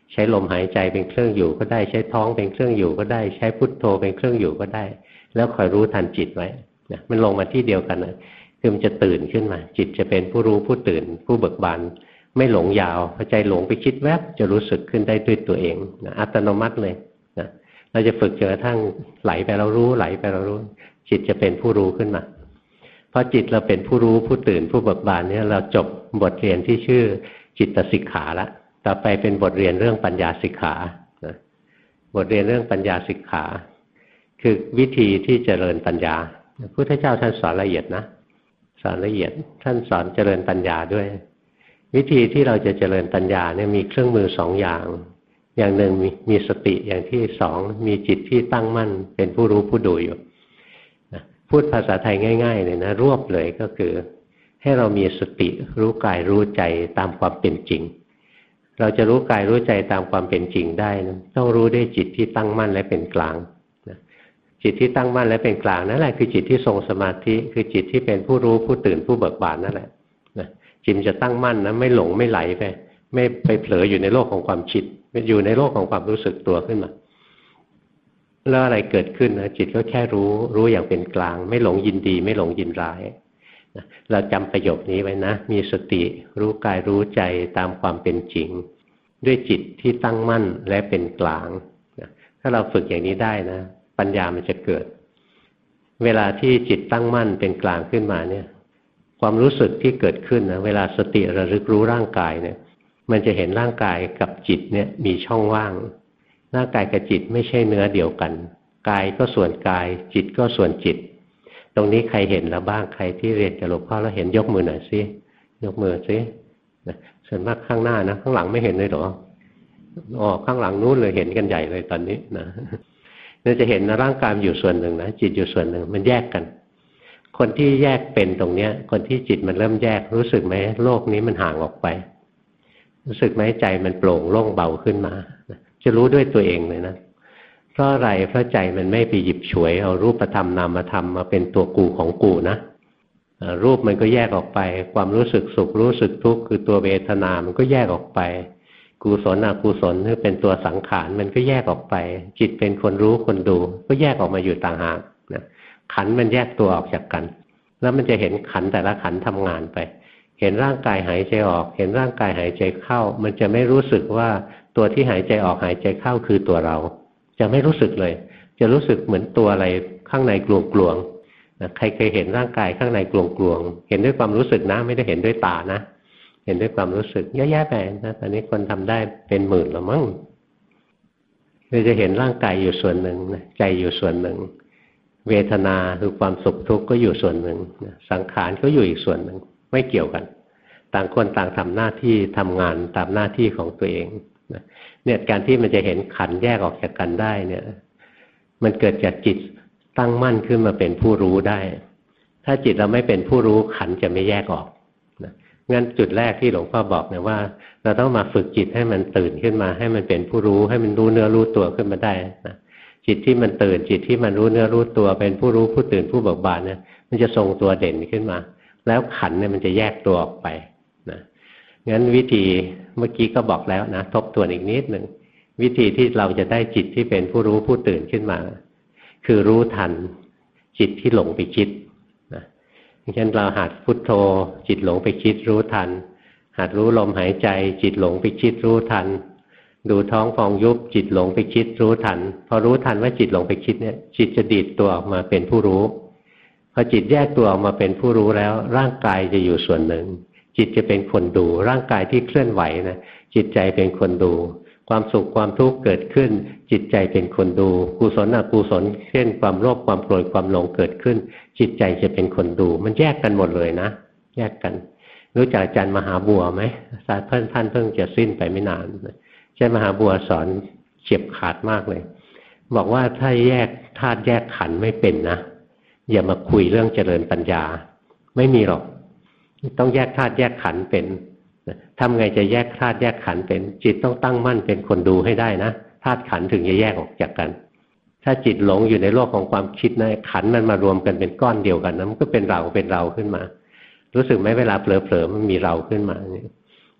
ใช้ลมหายใจเป็นเครื่องอยู่ก็ได้ใช้ท้องเป็นเครื่องอยู่ก็ได้ใช้พุทโธเป็นเครื่องอยู่ก็ได้แล้วคอยรู้ทันจิตไว้นะมันลงมาที่เดียวกันนะคือมันจะตื่นขึ้นมาจิตจะเป็นผู้รู้ผู้ตื่นผู้เบิกบานไม่หลงยาวพอใจหลงไปคิดแวบจะรู้สึกขึ้นได้ด้วยตัวเองนะอัตโนมัติเลยนะเราจะฝึกจนกระทั่งไหลไปเรารู้ไหลไปเรารู้จิตจะเป็นผู้รู้ขึ้นมาพอจิตเราเป็นผู้รู้ผู้ตื่นผู้เบิกบานเนี่ยเราจบบทเรียนที่ชื่อจิตสิกขาละต่อไปเป็นบทเรียนเรื่องปัญญาสิกขานะบทเรียนเรื่องปัญญาสิกขาคือวิธีที่เจริญปัญญาพระพุทธเจ้าท่านสอนละเอียดนะสอนละเอียดท่านสอนเจริญปัญญาด้วยวิธีที่เราจะเจริญปัญญาเนี่ยมีเครื่องมือสองอย่างอย่างหนึ่งมีสติอย่างที่สองมีจิตที่ตั้งมั่นเป็นผู้รู้ผู้ดูอยู่พูดภาษาไทยง่ายๆเลยนะรวบเลยก็คือให้เรามีสติรู้กายรู้ใจตามความเป็นจริงเราจะรู้กายรู้ใจตามความเป็นจริงได้นะต้องรู้ด้วยจิตที่ตั้งมั่นและเป็นกลางจิตที่ตั้งมั่นและเป็นกลางนั่นแหละคือจิตที่ทรงสมาธิคือจิตที่เป็นผู้รู้ผู้ตื่นผู้เบิกบานนั่นแหละจิตจะตั้งมั่นนะไม่หลงไม่ไหลไปไม่ไปเผลออยู่ในโลกของความคิดอยู่ในโลกของความรู้สึกตัวขึ้นมาแล้วอะไรเกิดขึ้นนะจิตก็แค่รู้อย่างเป็นกลางไม่หลงยินดีไม่หลงยินร้ายเราจำประโยคนี้ไว้นะมีสติรู้กายรู้ใจตามความเป็นจริงด้วยจิตที่ตั้งมั่นและเป็นกลางถ้าเราฝึกอย่างนี้ได้นะปัญญามันจะเกิดเวลาที่จิตตั้งมั่นเป็นกลางขึ้นมาเนี่ยความรู้สึกที่เกิดขึ้นนะเวลาสติระลึกรู้ร่างกายเนี่ยมันจะเห็นร่างกายกับจิตเนี่ยมีช่องว่างร่างกายกับจิตไม่ใช่เนื้อเดียวกันกายก็ส่วนกายจิตก็ส่วนจิตตรงนี้ใครเห็นแล้วบ้างใครที่เรียนกับหลวงพ่อแล้วเห็นยกมือหน่อยสิยกมือสิส่วนมากข้างหน้านะข้างหลังไม่เห็นเลยหรออ๋อข้างหลังนู้นเลยเห็นกันใหญ่เลยตอนนี้นะเราจะเห็นนะร่างกายอยู่ส่วนหนึ่งนะจิตอยู่ส่วนหนึ่งมันแยกกันคนที่แยกเป็นตรงเนี้ยคนที่จิตมันเริ่มแยกรู้สึกไหมโลกนี้มันห่างออกไปรู้สึกไหมใจมันโปร่งโล่งเบาขึ้นมาจะรู้ด้วยตัวเองเลยนะเพราะอะไรเพราะใจมันไม่ไปหยิบฉวยเอารูปธรรมนามธรรมมาเป็นตัวกูของกูนะรูปมันก็แยกออกไปความรู้สึกสุขรู้สึกทุกข์คือตัวเวทนามันก็แยกออกไปกุศลอกุศลที่เป็นตัวสังขารมันก็แยกออกไปจิตเป็นคนรู้คนดูก็แยกออกมาอยู่ต่างหากนะขันธ์มันแยกตัวออกจากกันแล้วมันจะเห็นขันธ์แต่ละขันธ์ทำงานไปเห็นร่างกายหายใจออกเห็นร่างกายหายใจเข้ามันจะไม่รู้สึกว่าตัวที่หายใจออกหายใจเข้าคือตัวเราจะไม่รู้สึกเลยจะรู้สึกเหมือนตัวอะไรข้างในกลวงๆนะใครเคยเห็นร่างกายข้างในกลวงๆเห็นด้วยความรู้สึกนะไม่ได้เห็นด้วยตานะเห็นด้วยความรู้สึกเยอะแยะไปนะตอนนี้คนทำได้เป็นหมื่นแล้วมั้งเราจะเห็นร่างกายอยู่ส่วนหนึ่งใจอยู่ส่วนหนึ่งเวทนาคือความสุขทุกข์ก็อยู่ส่วนหนึ่งสังขารก็อยู่อีกส่วนหนึ่งไม่เกี่ยวกันต่างคนต่างทำหน้าที่ทำงานตามหน้าที่ของตัวเองเนี่ยการที่มันจะเห็นขันธ์แยกออกจากกันได้เนี่ยมันเกิดจากจิตตั้งมั่นขึ้นมาเป็นผู้รู้ได้ถ้าจิตเราไม่เป็นผู้รู้ขันธ์จะไม่แยกออกงั้นจุดแรกที่หลวงพ่อบอกเนี่ยว่าเราต้องมาฝึกจิตให้มันตื่นขึ้นมาให้มันเป็นผู้รู้ให้มันรู้เนื้อรู้ตัวขึ้นมาได้นะจิตที่มันตื่นจิตที่มันรู้เนื้อรู้ตัวเป็นผู้รู้ผู้ตื่นผู้เบิกบานเนี่ยมันจะทรงตัวเด่นขึ้นมาแล้วขันธ์เนี่ยมันจะแยกตัวออกไปนะงั้นวิธีเมื่อกี้ก็บอกแล้วนะทบทวนอีกนิดหนึ่งวิธีที่เราจะได้จิตที่เป็นผู้รู้ผู้ตื่นขึ้นมาคือรู้ทันจิตที่หลงไปคิดเช่นเราหัดพุทโธจิตหลงไปคิดรู้ทันหัดรู้ลมหายใจจิตหลงไปคิดรู้ทันดูท้องฟองยุบจิตหลงไปคิดรู้ทันพอรู้ทันว่าจิตหลงไปคิดเนี่ยจิตจะดีดตัวออกมาเป็นผู้รู้พอจิตแยกตัวออกมาเป็นผู้รู้แล้วร่างกายจะอยู่ส่วนหนึ่งจิตจะเป็นคนดูร่างกายที่เคลื่อนไหวนะจิตใจเป็นคนดูความสุขความทุกข์เกิดขึ้นจิตใจเป็นคนดูกุศลอกุศลเช่นความโลภความโกรธความหลงเกิดขึ้นจิตใจจะเป็นคนดูมันแยกกันหมดเลยนะแยกกันรู้จักอาจารย์มหาบัวไหมศาสตร์ท่านเพิ่งจะสิ้นไปไม่นานอาจารย์มหาบัวสอนเฉียบขาดมากเลยบอกว่าถ้าแยกธาตุแยกขันธ์ไม่เป็นนะอย่ามาคุยเรื่องเจริญปัญญาไม่มีหรอกต้องแยกธาตุแยกขันธ์เป็นทำไงจะแยกธาตุแยกขันธ์เป็นจิตต้องตั้งมั่นเป็นคนดูให้ได้นะธาตุขันธ์ถึงจะแยกออกจากกันถ้าจิตหลงอยู่ในโลกของความคิดนะขันธ์มันมารวมกันเป็นก้อนเดียวกันนะมันก็เป็นเราขึ้นมารู้สึกไหมเวลาเผลอๆมันมีเราขึ้นมาท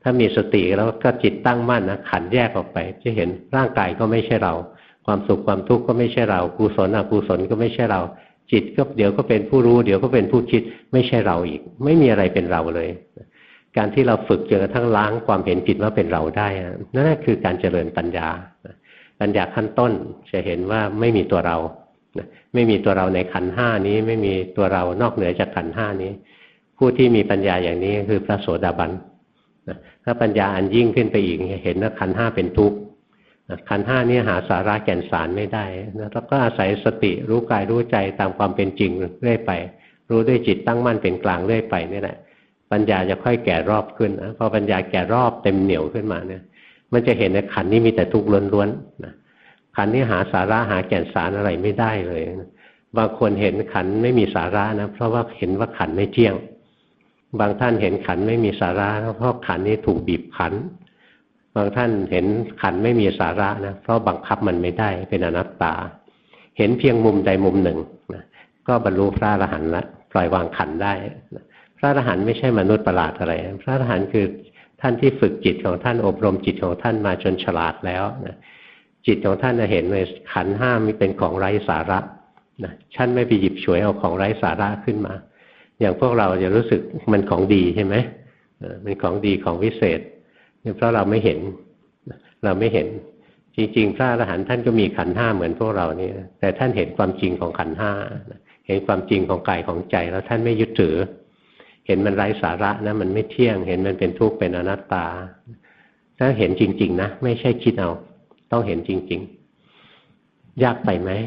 ถ้ามีสติแล้วก็จิตตั้งมั่นนะขันธ์แยกออกไปจะเห็นร่างกายก็ไม่ใช่เราความสุขความทุกข์ก็ไม่ใช่เรากุศลอกุศลก็ไม่ใช่เราจิตก็เดี๋ยวก็เป็นผู้รู้เดี๋ยวก็เป็นผู้คิดไม่ใช่เราอีกไม่มีอะไรเป็นเราเลยการที่เราฝึกจนกระทั่งล้างความเห็นผิดว่าเป็นเราได้นั่นคือการเจริญปัญญาปัญญาขั้นต้นจะเห็นว่าไม่มีตัวเราไม่มีตัวเราในขันธ์ห้านี้ไม่มีตัวเรานอกเหนือจากขันธ์ห้านี้ผู้ที่มีปัญญาอย่างนี้คือพระโสดาบันถ้าปัญญาอันยิ่งขึ้นไปอีกเห็นว่าขันธ์ห้าเป็นทุกข์ขันธ์ห้านี้หาสาระแก่นสารไม่ได้แล้วก็อาศัยสติรู้กายรู้ใจตามความเป็นจริงเรื่อยไปรู้ด้วยจิตตั้งมั่นเป็นกลางเรื่อยไปนี่แหละปัญญาจะค่อยแก่รอบขึ้นพอปัญญาแก่รอบเต็มเหนี่ยวขึ้นมาเนี่ยมันจะเห็นในขันธ์นี้มีแต่ทุกข์ล้วนๆขันธ์นี้หาสาระหาแก่นสารอะไรไม่ได้เลยบางคนเห็นขันธ์ไม่มีสาระนะเพราะว่าเห็นว่าขันธ์ไม่เที่ยงบางท่านเห็นขันธ์ไม่มีสาระเพราะขันธ์นี้ถูกบีบคั้นบางท่านเห็นขันธ์ไม่มีสาระนะเพราะบังคับมันไม่ได้เป็นอนัตตาเห็นเพียงมุมใดมุมหนึ่งนะก็บรรลุพระอรหันต์ละปล่อยวางขันธ์ได้พระอรหันต์ไม่ใช่มนุษย์ประหลาดอะไรพระอรหันต์คือท่านที่ฝึกจิตของท่านอบรมจิตของท่านมาจนฉลาดแล้วนะจิตของท่านเห็นเลยขันธ์ห้ามีเป็นของไร้สาระนะท่านไม่ไปหยิบฉวยเอาของไร้สาระขึ้นมาอย่างพวกเราจะรู้สึกมันของดีใช่ไหมเป็นของดีของวิเศษเพราะเราไม่เห็นจริงๆพระอรหันต์ท่านก็มีขันธ์ห้าเหมือนพวกเรานี่แต่ท่านเห็นความจริงของขันธ์ห้าเห็นความจริงของกายของใจแล้วท่านไม่ยึดถือเห็นมันไร้สาระนะมันไม่เที่ยงเห็นมันเป็นทุกข์เป็นอนัตตาถ้าเห็นจริงๆนะไม่ใช่คิดเอาต้องเห็นจริงๆยากไปไหม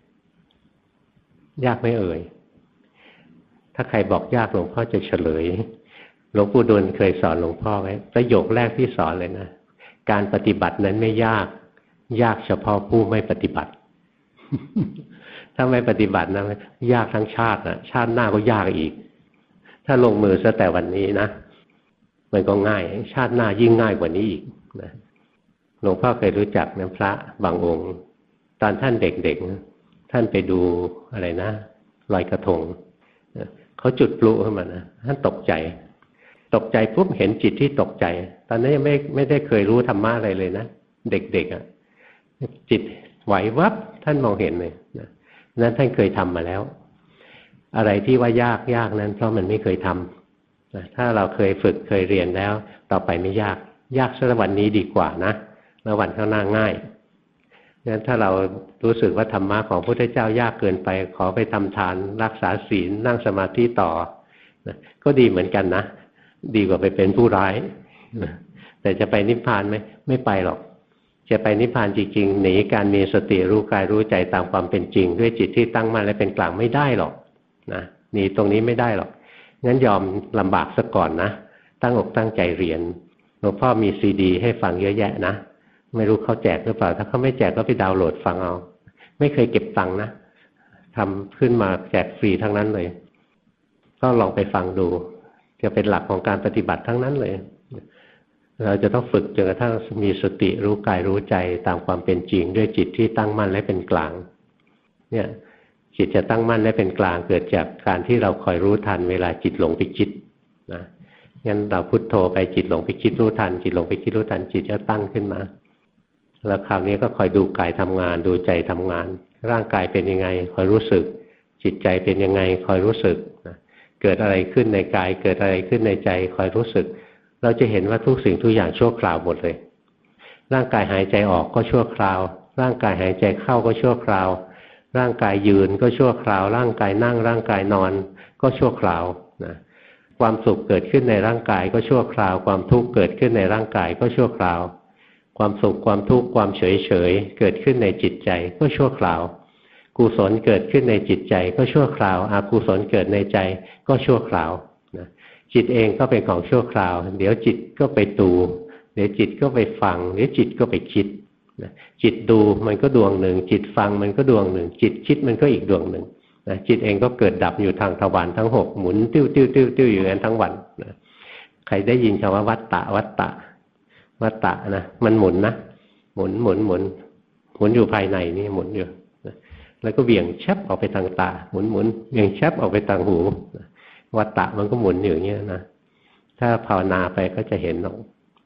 ยากไม่เอ่ยถ้าใครบอกยากหลวงพ่อจะเฉลยหลวงปู่ดูลเคยสอนหลวงพ่อไว้ประโยคแรกที่สอนเลยนะการปฏิบัตินั้นไม่ยากเฉพาะผู้ไม่ปฏิบัติ ถ้าไม่ปฏิบัตินะยากทั้งชาตินะชาติหน้าก็ยากอีกถ้าลงมือซะแต่วันนี้นะมันก็ง่ายชาติหน้ายิ่งง่ายกว่านี้อีกนะหลวงพ่อเคยรู้จักนะพระบางองค์ตอนท่านเด็กๆท่านไปดูอะไรนะลอยกระทงเขาจุดพลุขึ้นมานะท่านตกใจปุ๊บเห็นจิตที่ตกใจตอนนั้นยังไม่ได้เคยรู้ธรรมะอะไรเลยนะเด็กๆจิตไหววับท่านมองเห็นเลยนั้นท่านเคยทำมาแล้วอะไรที่ว่ายากนั้นเพราะมันไม่เคยทำถ้าเราเคยฝึกเคยเรียนแล้วต่อไปไม่ยากสักวันนี้ดีกว่านะแล้ววันข้างหน้าง่ายงั้นถ้าเรารู้สึกว่าธรรมะของพระพุทธเจ้ายากเกินไปขอไปทำทานรักษาศีลนั่งสมาธิต่อก็ดีเหมือนกันนะดีกว่าไปเป็นผู้ร้ายแต่จะไปนิพพานไหมไม่ไปหรอกจะไปนิพพานจริงๆหนีการมีสติรู้กายรู้ใจตามความเป็นจริงด้วยจิตที่ตั้งมั่นและเป็นกลางไม่ได้หรอกนะหนีตรงนี้ไม่ได้หรอกงั้นยอมลำบากซะก่อนนะตั้งอกตั้งใจเรียนหลวงพ่อมีซีดีให้ฟังเยอะแยะนะไม่รู้เขาแจกหรือเปล่าถ้าเขาไม่แจกก็ไปดาวน์โหลดฟังเอาไม่เคยเก็บตังค์นะทำขึ้นมาแจกฟรีทั้งนั้นเลยก็ลองไปฟังดูจะเป็นหลักของการปฏิบัติทั้งนั้นเลยเราจะต้องฝึกจนกระทั่งมีสติรู้กายรู้ใจตามความเป็นจริงด้วยจิตที่ตั้งมั่นและเป็นกลางเนี่ยจิตจะตั้งมั่นและเป็นกลางเกิดจากการที่เราคอยรู้ทันเวลาจิตหลงไปคิดนะงั้นเราพุทโธไปจิตหลงไปคิดรู้ทันจิตหลงไปคิดรู้ทันจิตจะตั้งขึ้นมาแล้วคราวนี้ก็คอยดูกายทำงานดูใจทำงานร่างกายเป็นยังไงคอยรู้สึกจิตใจเป็นยังไงคอยรู้สึกเกิดอะไรขึ้นในกายเกิดอะไรขึ้นในใจคอยรู้สึกเราจะเห็นว่าทุกสิ่งทุกอย่างชั่วคราวหมดเลยร่างกายหายใจออกก็ชั่วคราวร่างกายหายใจเข้าก็ชั่วคราวร่างกายยืนก็ชั่วคราวร่างกายนั่งร่างกายนอนก็ชั่วคราวนะความสุขเกิดขึ้นในร่างกายก็ชั่วคราวความทุกข์เกิดขึ้นในร่างกายก็ชั่วคราวความสุขความทุกข์ความเฉยเกิดขึ้นในจิตใจก็ชั่วคราวกุศลเกิดขึ้นในจิตใจก็ชั่วคราวอกุศลเกิดในใจก็ชั่วคราวนะจิตเองก็เป็นของชั่วคราวเดี๋ยวจิตก็ไปดูเดี๋ยวจิตก็ไปฟังเดี๋ยวจิตก็ไปคิดนะจิตดูมันก็ดวงหนึ่งจิตฟังมันก็ดวงหนึ่งจิตคิดมันก็อีกดวงหนึ่งนะจิตเองก็เกิดดับอยู่ทางทวารทั้งหกหมุนติ้วอยู่อย่างนั้นทั้งวันนะใครได้ยินคำว่าวัฏฏะนะมันหมุนนะหมุนอยู่ภายในนี่หมุนอยู่นะแล้วก็เบี่ยงแชบออกไปทางตาหมุนเบี่ยงแชบออกไปทางหูวัฏฏะมันก็หมุนอยู่อย่างนี้นะถ้าภาวนาไปก็จะเห็น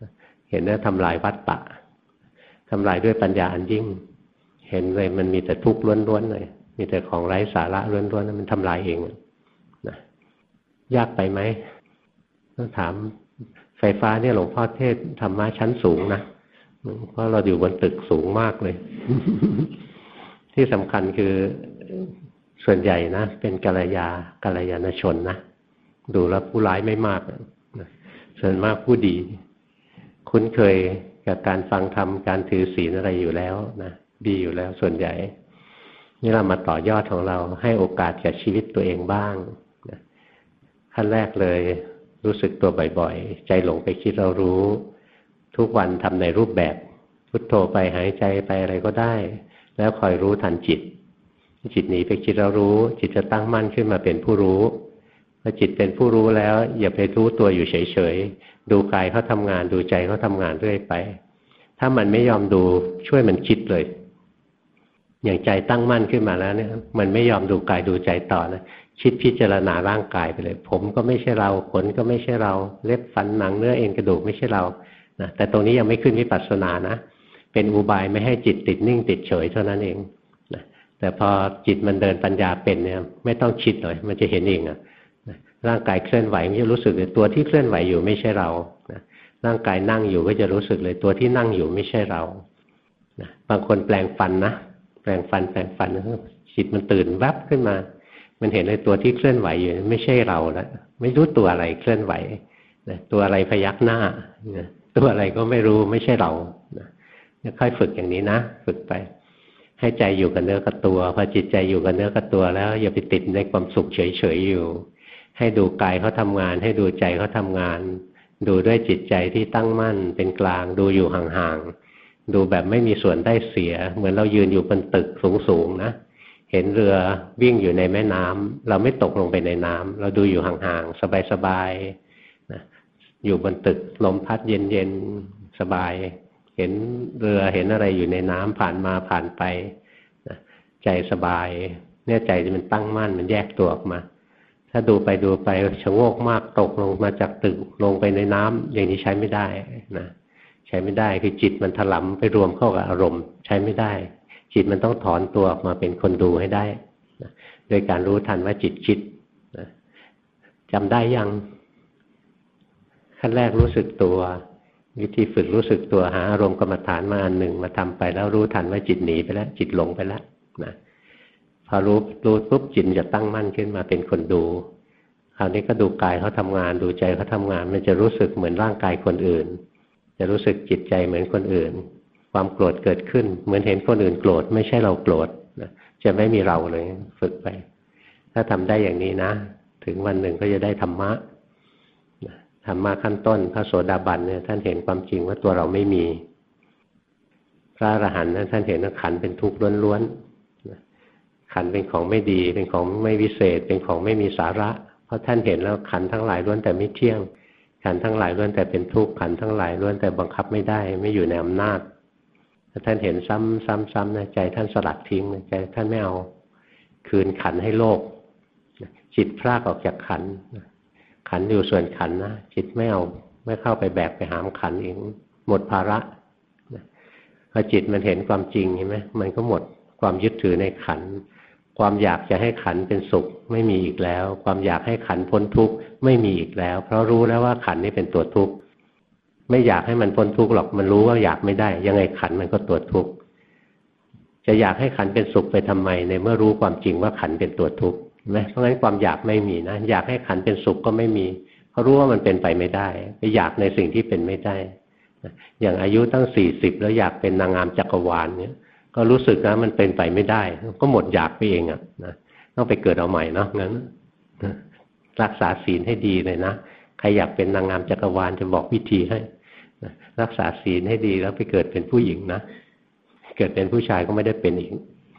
เห็นว่าทำลายวัฏฏะทำลายด้วยปัญญาอันยิ่งเห็นเลยมันมีแต่ทุกข์ล้วนๆเลยมีแต่ของไร้สาระล้วนๆมันทำลายเองนะยากไปไหมต้องถามไฟฟ้าเนี่ยหลวงพ่อเทศธรรมะชั้นสูงนะเพราะเราอยู่บนตึกสูงมากเลย ที่สำคัญคือส่วนใหญ่นะเป็นกัลยาณชนนะดูแล้วผู้ร้ายไม่มากนะส่วนมากผู้ดีคุ้นเคยกับการฟังธรรมการถือศีลอะไรอยู่แล้วนะดีอยู่แล้วส่วนใหญ่นี่เรามาต่อยอดของเราให้โอกาสแก่ชีวิตตัวเองบ้างนะขั้นแรกเลยรู้สึกตัวบ่อยๆใจหลงไปคิดเรารู้ทุกวันทำในรูปแบบพุทโธไปหายใจไปอะไรก็ได้แล้วคอยรู้ทันจิตจิตหนีไปคิดเรารู้จิตจะตั้งมั่นขึ้นมาเป็นผู้รู้พอจิตเป็นผู้รู้แล้วอย่าไปรู้ตัวอยู่เฉยๆดูกายเขาทำงานดูใจเขาทำงานเรื่อยไปถ้ามันไม่ยอมดูช่วยมันคิดเลยอย่างใจตั้งมั่นขึ้นมาแล้วเนี่ยมันไม่ยอมดูกายดูใจต่อนะคิดพิจารณาร่างกายไปเลยผมก็ไม่ใช่เราขนก็ไม่ใช่เราเล็บฟันหนังเนื้อเอ็นกระดูกไม่ใช่เรานะแต่ตรงนี้ยังไม่ขึ้นวิปัสสนานะเป็นอุบายไม่ให้จิตติดนิ่งติดเฉยเท่านั้นเองนะแต่พอจิตมันเดินปัญญาเป็นเนี่ยไม่ต้องคิดเลยมันจะเห็นเองร่างกายเคลื่อนไหวมันจะรู้สึกเลยตัวที่เคลื่อนไหวอยู่ไม่ใช่เรานะร่างกายนั่งอยู่ก็จะรู้สึกเลยตัวที่นั่งอยู่ไม่ใช่เรานะบางคนแปลงฟันนะแปลงฟันจิตมันตื่นแวบขึ้นมามันเห็นเลยตัวที่เคลื่อนไหวอยู่ไม่ใช่เราแล้วไม่รู้ตัวอะไรเคลื่อนไหวนะตัวอะไรพยักหน้านะตัวอะไรก็ไม่รู้ไม่ใช่เรานะค่อยฝึกอย่างนี้นะฝึกไปให้ใจอยู่กับเนื้อกับตัวพอจิตใจอยู่กับเนื้อกับตัวแล้วอย่าไปติดในความสุขเฉยๆอยู่ให้ดูกายเขาทำงานให้ดูใจเขาทำงานดูด้วยจิตใจที่ตั้งมั่นเป็นกลางดูอยู่ห่างๆดูแบบไม่มีส่วนได้เสียเหมือนเรายืนอยู่บนตึกสูงๆนะเห็นเรือวิ่งอยู่ในแม่น้ำเราไม่ตกลงไปในน้ำเราดูอยู่ห่างๆสบายๆนะอยู่บนตึกลมพัดเย็นๆสบายเห็นเรือเห็นอะไรอยู่ในน้ำผ่านมาผ่านไปนะใจสบายเนี่ยใจมันตั้งมั่นมันแยกตัวออกมาถ้าดูไปชะโงกมากตกลงมาจากตึกลงไปในน้ำอย่างนี้ใช้ไม่ได้นะใช้ไม่ได้คือจิตมันถลำไปรวมเข้ากับอารมณ์ใช้ไม่ได้จิตมันต้องถอนตัวออกมาเป็นคนดูให้ได้นะโดยการรู้ทันว่าจิตคิดนะจำได้ยังขั้นแรกรู้สึกตัววิธีฝึกรู้สึกตัวหาอารมณ์กรรมฐานมาอันหนึ่งมาทำไปแล้วรู้ทันว่าจิตหนีไปแล้วจิตหลงไปแล้วนะพอรู้ปุ๊บจิตจะตั้งมั่นขึ้นมาเป็นคนดูคราวนี้ก็ดูกายเขาทำงานดูใจเขาทำงานมันจะรู้สึกเหมือนร่างกายคนอื่นจะรู้สึกจิตใจเหมือนคนอื่นความโกรธเกิดขึ้นเหมือนเห็นคนอื่นโกรธไม่ใช่เราโกรธนะจะไม่มีเราเลยฝึกไปถ้าทำได้อย่างนี้นะถึงวันหนึ่งก็จะได้ธรรมะธรรมะขั้นต้นพระโสดาบันเนี่ยท่านเห็นความจริงว่าตัวเราไม่มีพระอรหันต์นั้นท่านเห็นว่าขันธ์เป็นทุกข์ล้วนๆขันธ์เป็นของไม่ดีเป็นของไม่วิเศษเป็นของไม่มีสาระเพราะท่านเห็นแล้วขันธ์ทั้งหลายล้วนแต่ไม่เที่ยงขันธ์ทั้งหลายล้วนแต่เป็นทุกข์ขันธ์ทั้งหลายล้วนแต่บังคับไม่ได้ไม่อยู่ในอำนาจถ้าท่านเห็นซ้ำๆนะใจท่านสลัดทิ้งใจท่านไม่เอาคืนขันธ์ให้โลกจิตพรากออกจากขันธ์ขันธ์อยู่ส่วนขันธ์นะจิตไม่เอาไม่เข้าไปแบกไปหามขันธ์เองหมดภาระพอจิตมันเห็นความจริงเห็นไหมมันก็หมดความยึดถือในขันธ์ความอยากจะให้ขันธ์เป็นสุขไม่มีอีกแล้วความอยากให้ขันธ์พ้นทุกข์ไม่มีอีกแล้วเพราะรู้แล้วว่าขันธ์นี้เป็นตัวทุกข์ไม่อยากให้มันพ้นทุกข์หรอกมันรู้ว่าอยากไม่ได้ยังไงขันธ์มันก็ตัวทุกข์จะอยากให้ขันธ์เป็นสุขไปทำไมในเมื่อรู้ความจริงว่าขันธ์เป็นตัวทุกข์เห็นไหมเพราะงั้นความอยากไม่มีนะอยากให้ขันธ์เป็นสุขก็ไม่มีเพราะรู้ว่ามันเป็นไปไม่ได้ไปอยากในสิ่งที่เป็นไม่ได้อย่างอายุตั้ง40แล้วอยากเป็นนางงามจักรวาลเนี่ยก็รู้สึกนะมันเป็นไปไม่ได้ก็หมดอยากไปเองอ่ะนะต้องไปเกิดเอาใหม่เนาะงั้นรักษาศีลให้ดีเลยนะใครอยากเป็นนางงามจักรวาลจะบอกวิธีให้รักษาศีลให้ดีแล้วไปเกิดเป็นผู้หญิงนะเกิดเป็นผู้ชายก็ไม่ได้เป็นอีก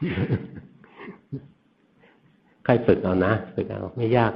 ใครฝึกเอานะฝึกเอาไม่ยาก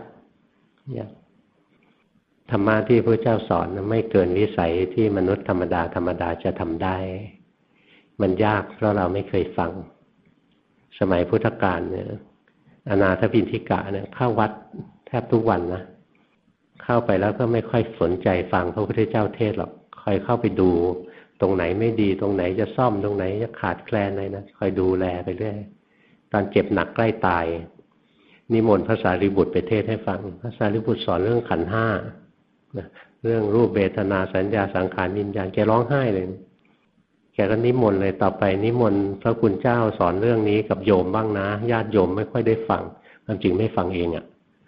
ธรรมะที่พระเจ้าสอนไม่เกินวิสัยที่มนุษย์ธรรมดาจะทำได้มันยากเพราะเราไม่เคยฟังสมัยพุทธกาลเนี่ยอนาถปิณฑิกะเนี่ยเข้าวัดแทบทุกวันนะเข้าไปแล้วก็ไม่ค่อยสนใจฟังพระพุทธเจ้าเทศหรอกคอยเข้าไปดูตรงไหนไม่ดีตรงไหนจะซ่อมตรงไหนจะขาดแคลนอะไรนะคอยดูแลไปเรื่อยตอนเจ็บหนักใกล้ตายนิมนต์พระสารีบุตรไปเทศให้ฟังพระสารีบุตรสอนเรื่องขันธ์ห้าเรื่องรูปเวทนาสัญญาสังขารวิญญาณแกร้องไห้เลยแกก็นิมนต์เลยต่อไปนิมนต์พระคุณเจ้าสอนเรื่องนี้กับโยมบ้างนะญาติโยมไม่ค่อยได้ฟังความจริงไม่ฟังเอง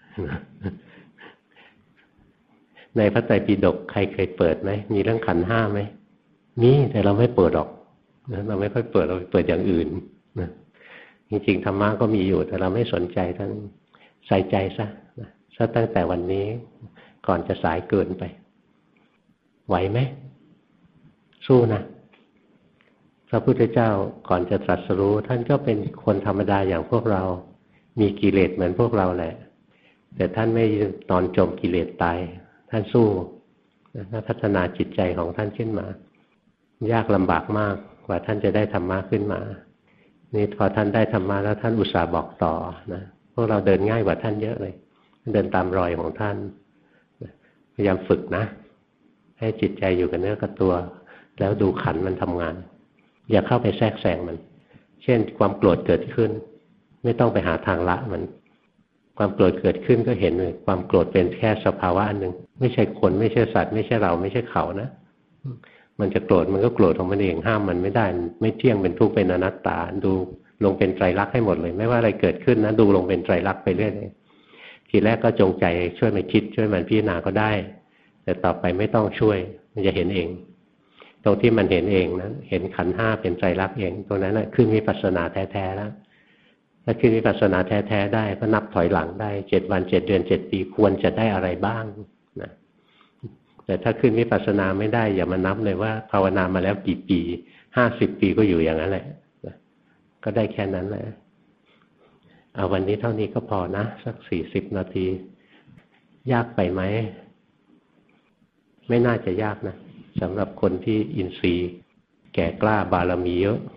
ในพระไตรปิฎกใครเคยเปิดไหมมีเรื่องขันธ์ห้าไหมมีแต่เราไม่เปิดหรอกเราไม่ค่อยเปิดเราเปิดอย่างอื่นจริงๆธรรมะก็มีอยู่แต่เราไม่สนใจท่านใส่ใจซะตั้งแต่วันนี้ก่อนจะสายเกินไปไหวไหมสู้นะพระพุทธเจ้าก่อนจะตรัสรู้ท่านก็เป็นคนธรรมดาอย่างพวกเรามีกิเลสเหมือนพวกเราแหละแต่ท่านไม่นอนจมกิเลสตายท่านสู้พัฒนาจิตใจของท่านขึ้นมายากลำบากมากกว่าท่านจะได้ธรรมะขึ้นมานี่พอท่านได้ธรรมะแล้วท่านอุตส่าห์บอกต่อนะพวกเราเดินง่ายกว่าท่านเยอะเลยเดินตามรอยของท่านพยายามฝึกนะให้จิตใจอยู่กับเนื้อกับตัวแล้วดูขันธ์มันทำงานอย่าเข้าไปแทรกแซงมันเช่นความโกรธเกิดขึ้นไม่ต้องไปหาทางละมันความโกรธเกิดขึ้นก็เห็นเลยความโกรธเป็นแค่สภาวะอันหนึ่งไม่ใช่คนไม่ใช่สัตว์ไม่ใช่เราไม่ใช่เขานะมันจะโกรธมันก็โกรธของมันเองห้ามมันไม่ได้ไม่เที่ยงเป็นทุกข์เป็นอนัตตาดูลงเป็นไตรลักษณ์ให้หมดเลยไม่ว่าอะไรเกิดขึ้นนะดูลงเป็นไตรลักษณ์ไปเรื่อยเลยทีแรกก็จงใจช่วยมันคิดช่วยมันพิจารณาก็ได้แต่ต่อไปไม่ต้องช่วยมันจะเห็นเองตรงที่มันเห็นเองนะเห็นขันธ์ห้าเป็นไตรลักษณ์เองตรงนั้นนะขึ้นวิปัสสนาแท้ๆแล้วถ้าขึ้นวิปัสสนาแท้ๆได้ก็นับถอยหลังได้7 วัน7 เดือน7 ปีควรจะได้อะไรบ้างนะแต่ถ้าขึ้นวิปัสสนาไม่ได้อย่ามานับเลยว่าภาวนามาแล้วกี่ปี50 ปีก็อยู่อย่างนั้นแหละก็ได้แค่นั้นแหละเอาวันนี้เท่านี้ก็พอนะสัก40 นาทียากไปไหมไม่น่าจะยากนะสำหรับคนที่อินทรีย์แก่กล้าบารมีเยอะ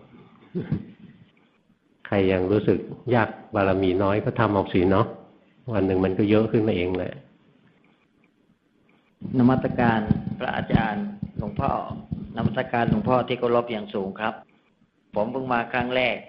ใครยังรู้สึกยากบารมีน้อยก็ทำเอาสิเนาะวันหนึ่งมันก็เยอะขึ้นมาเองแหละนมัสการพระอาจารย์หลวงพ่อนมัสการหลวงพ่อที่เคารพอย่างสูงครับผมเพิ่งมาครั้งแรก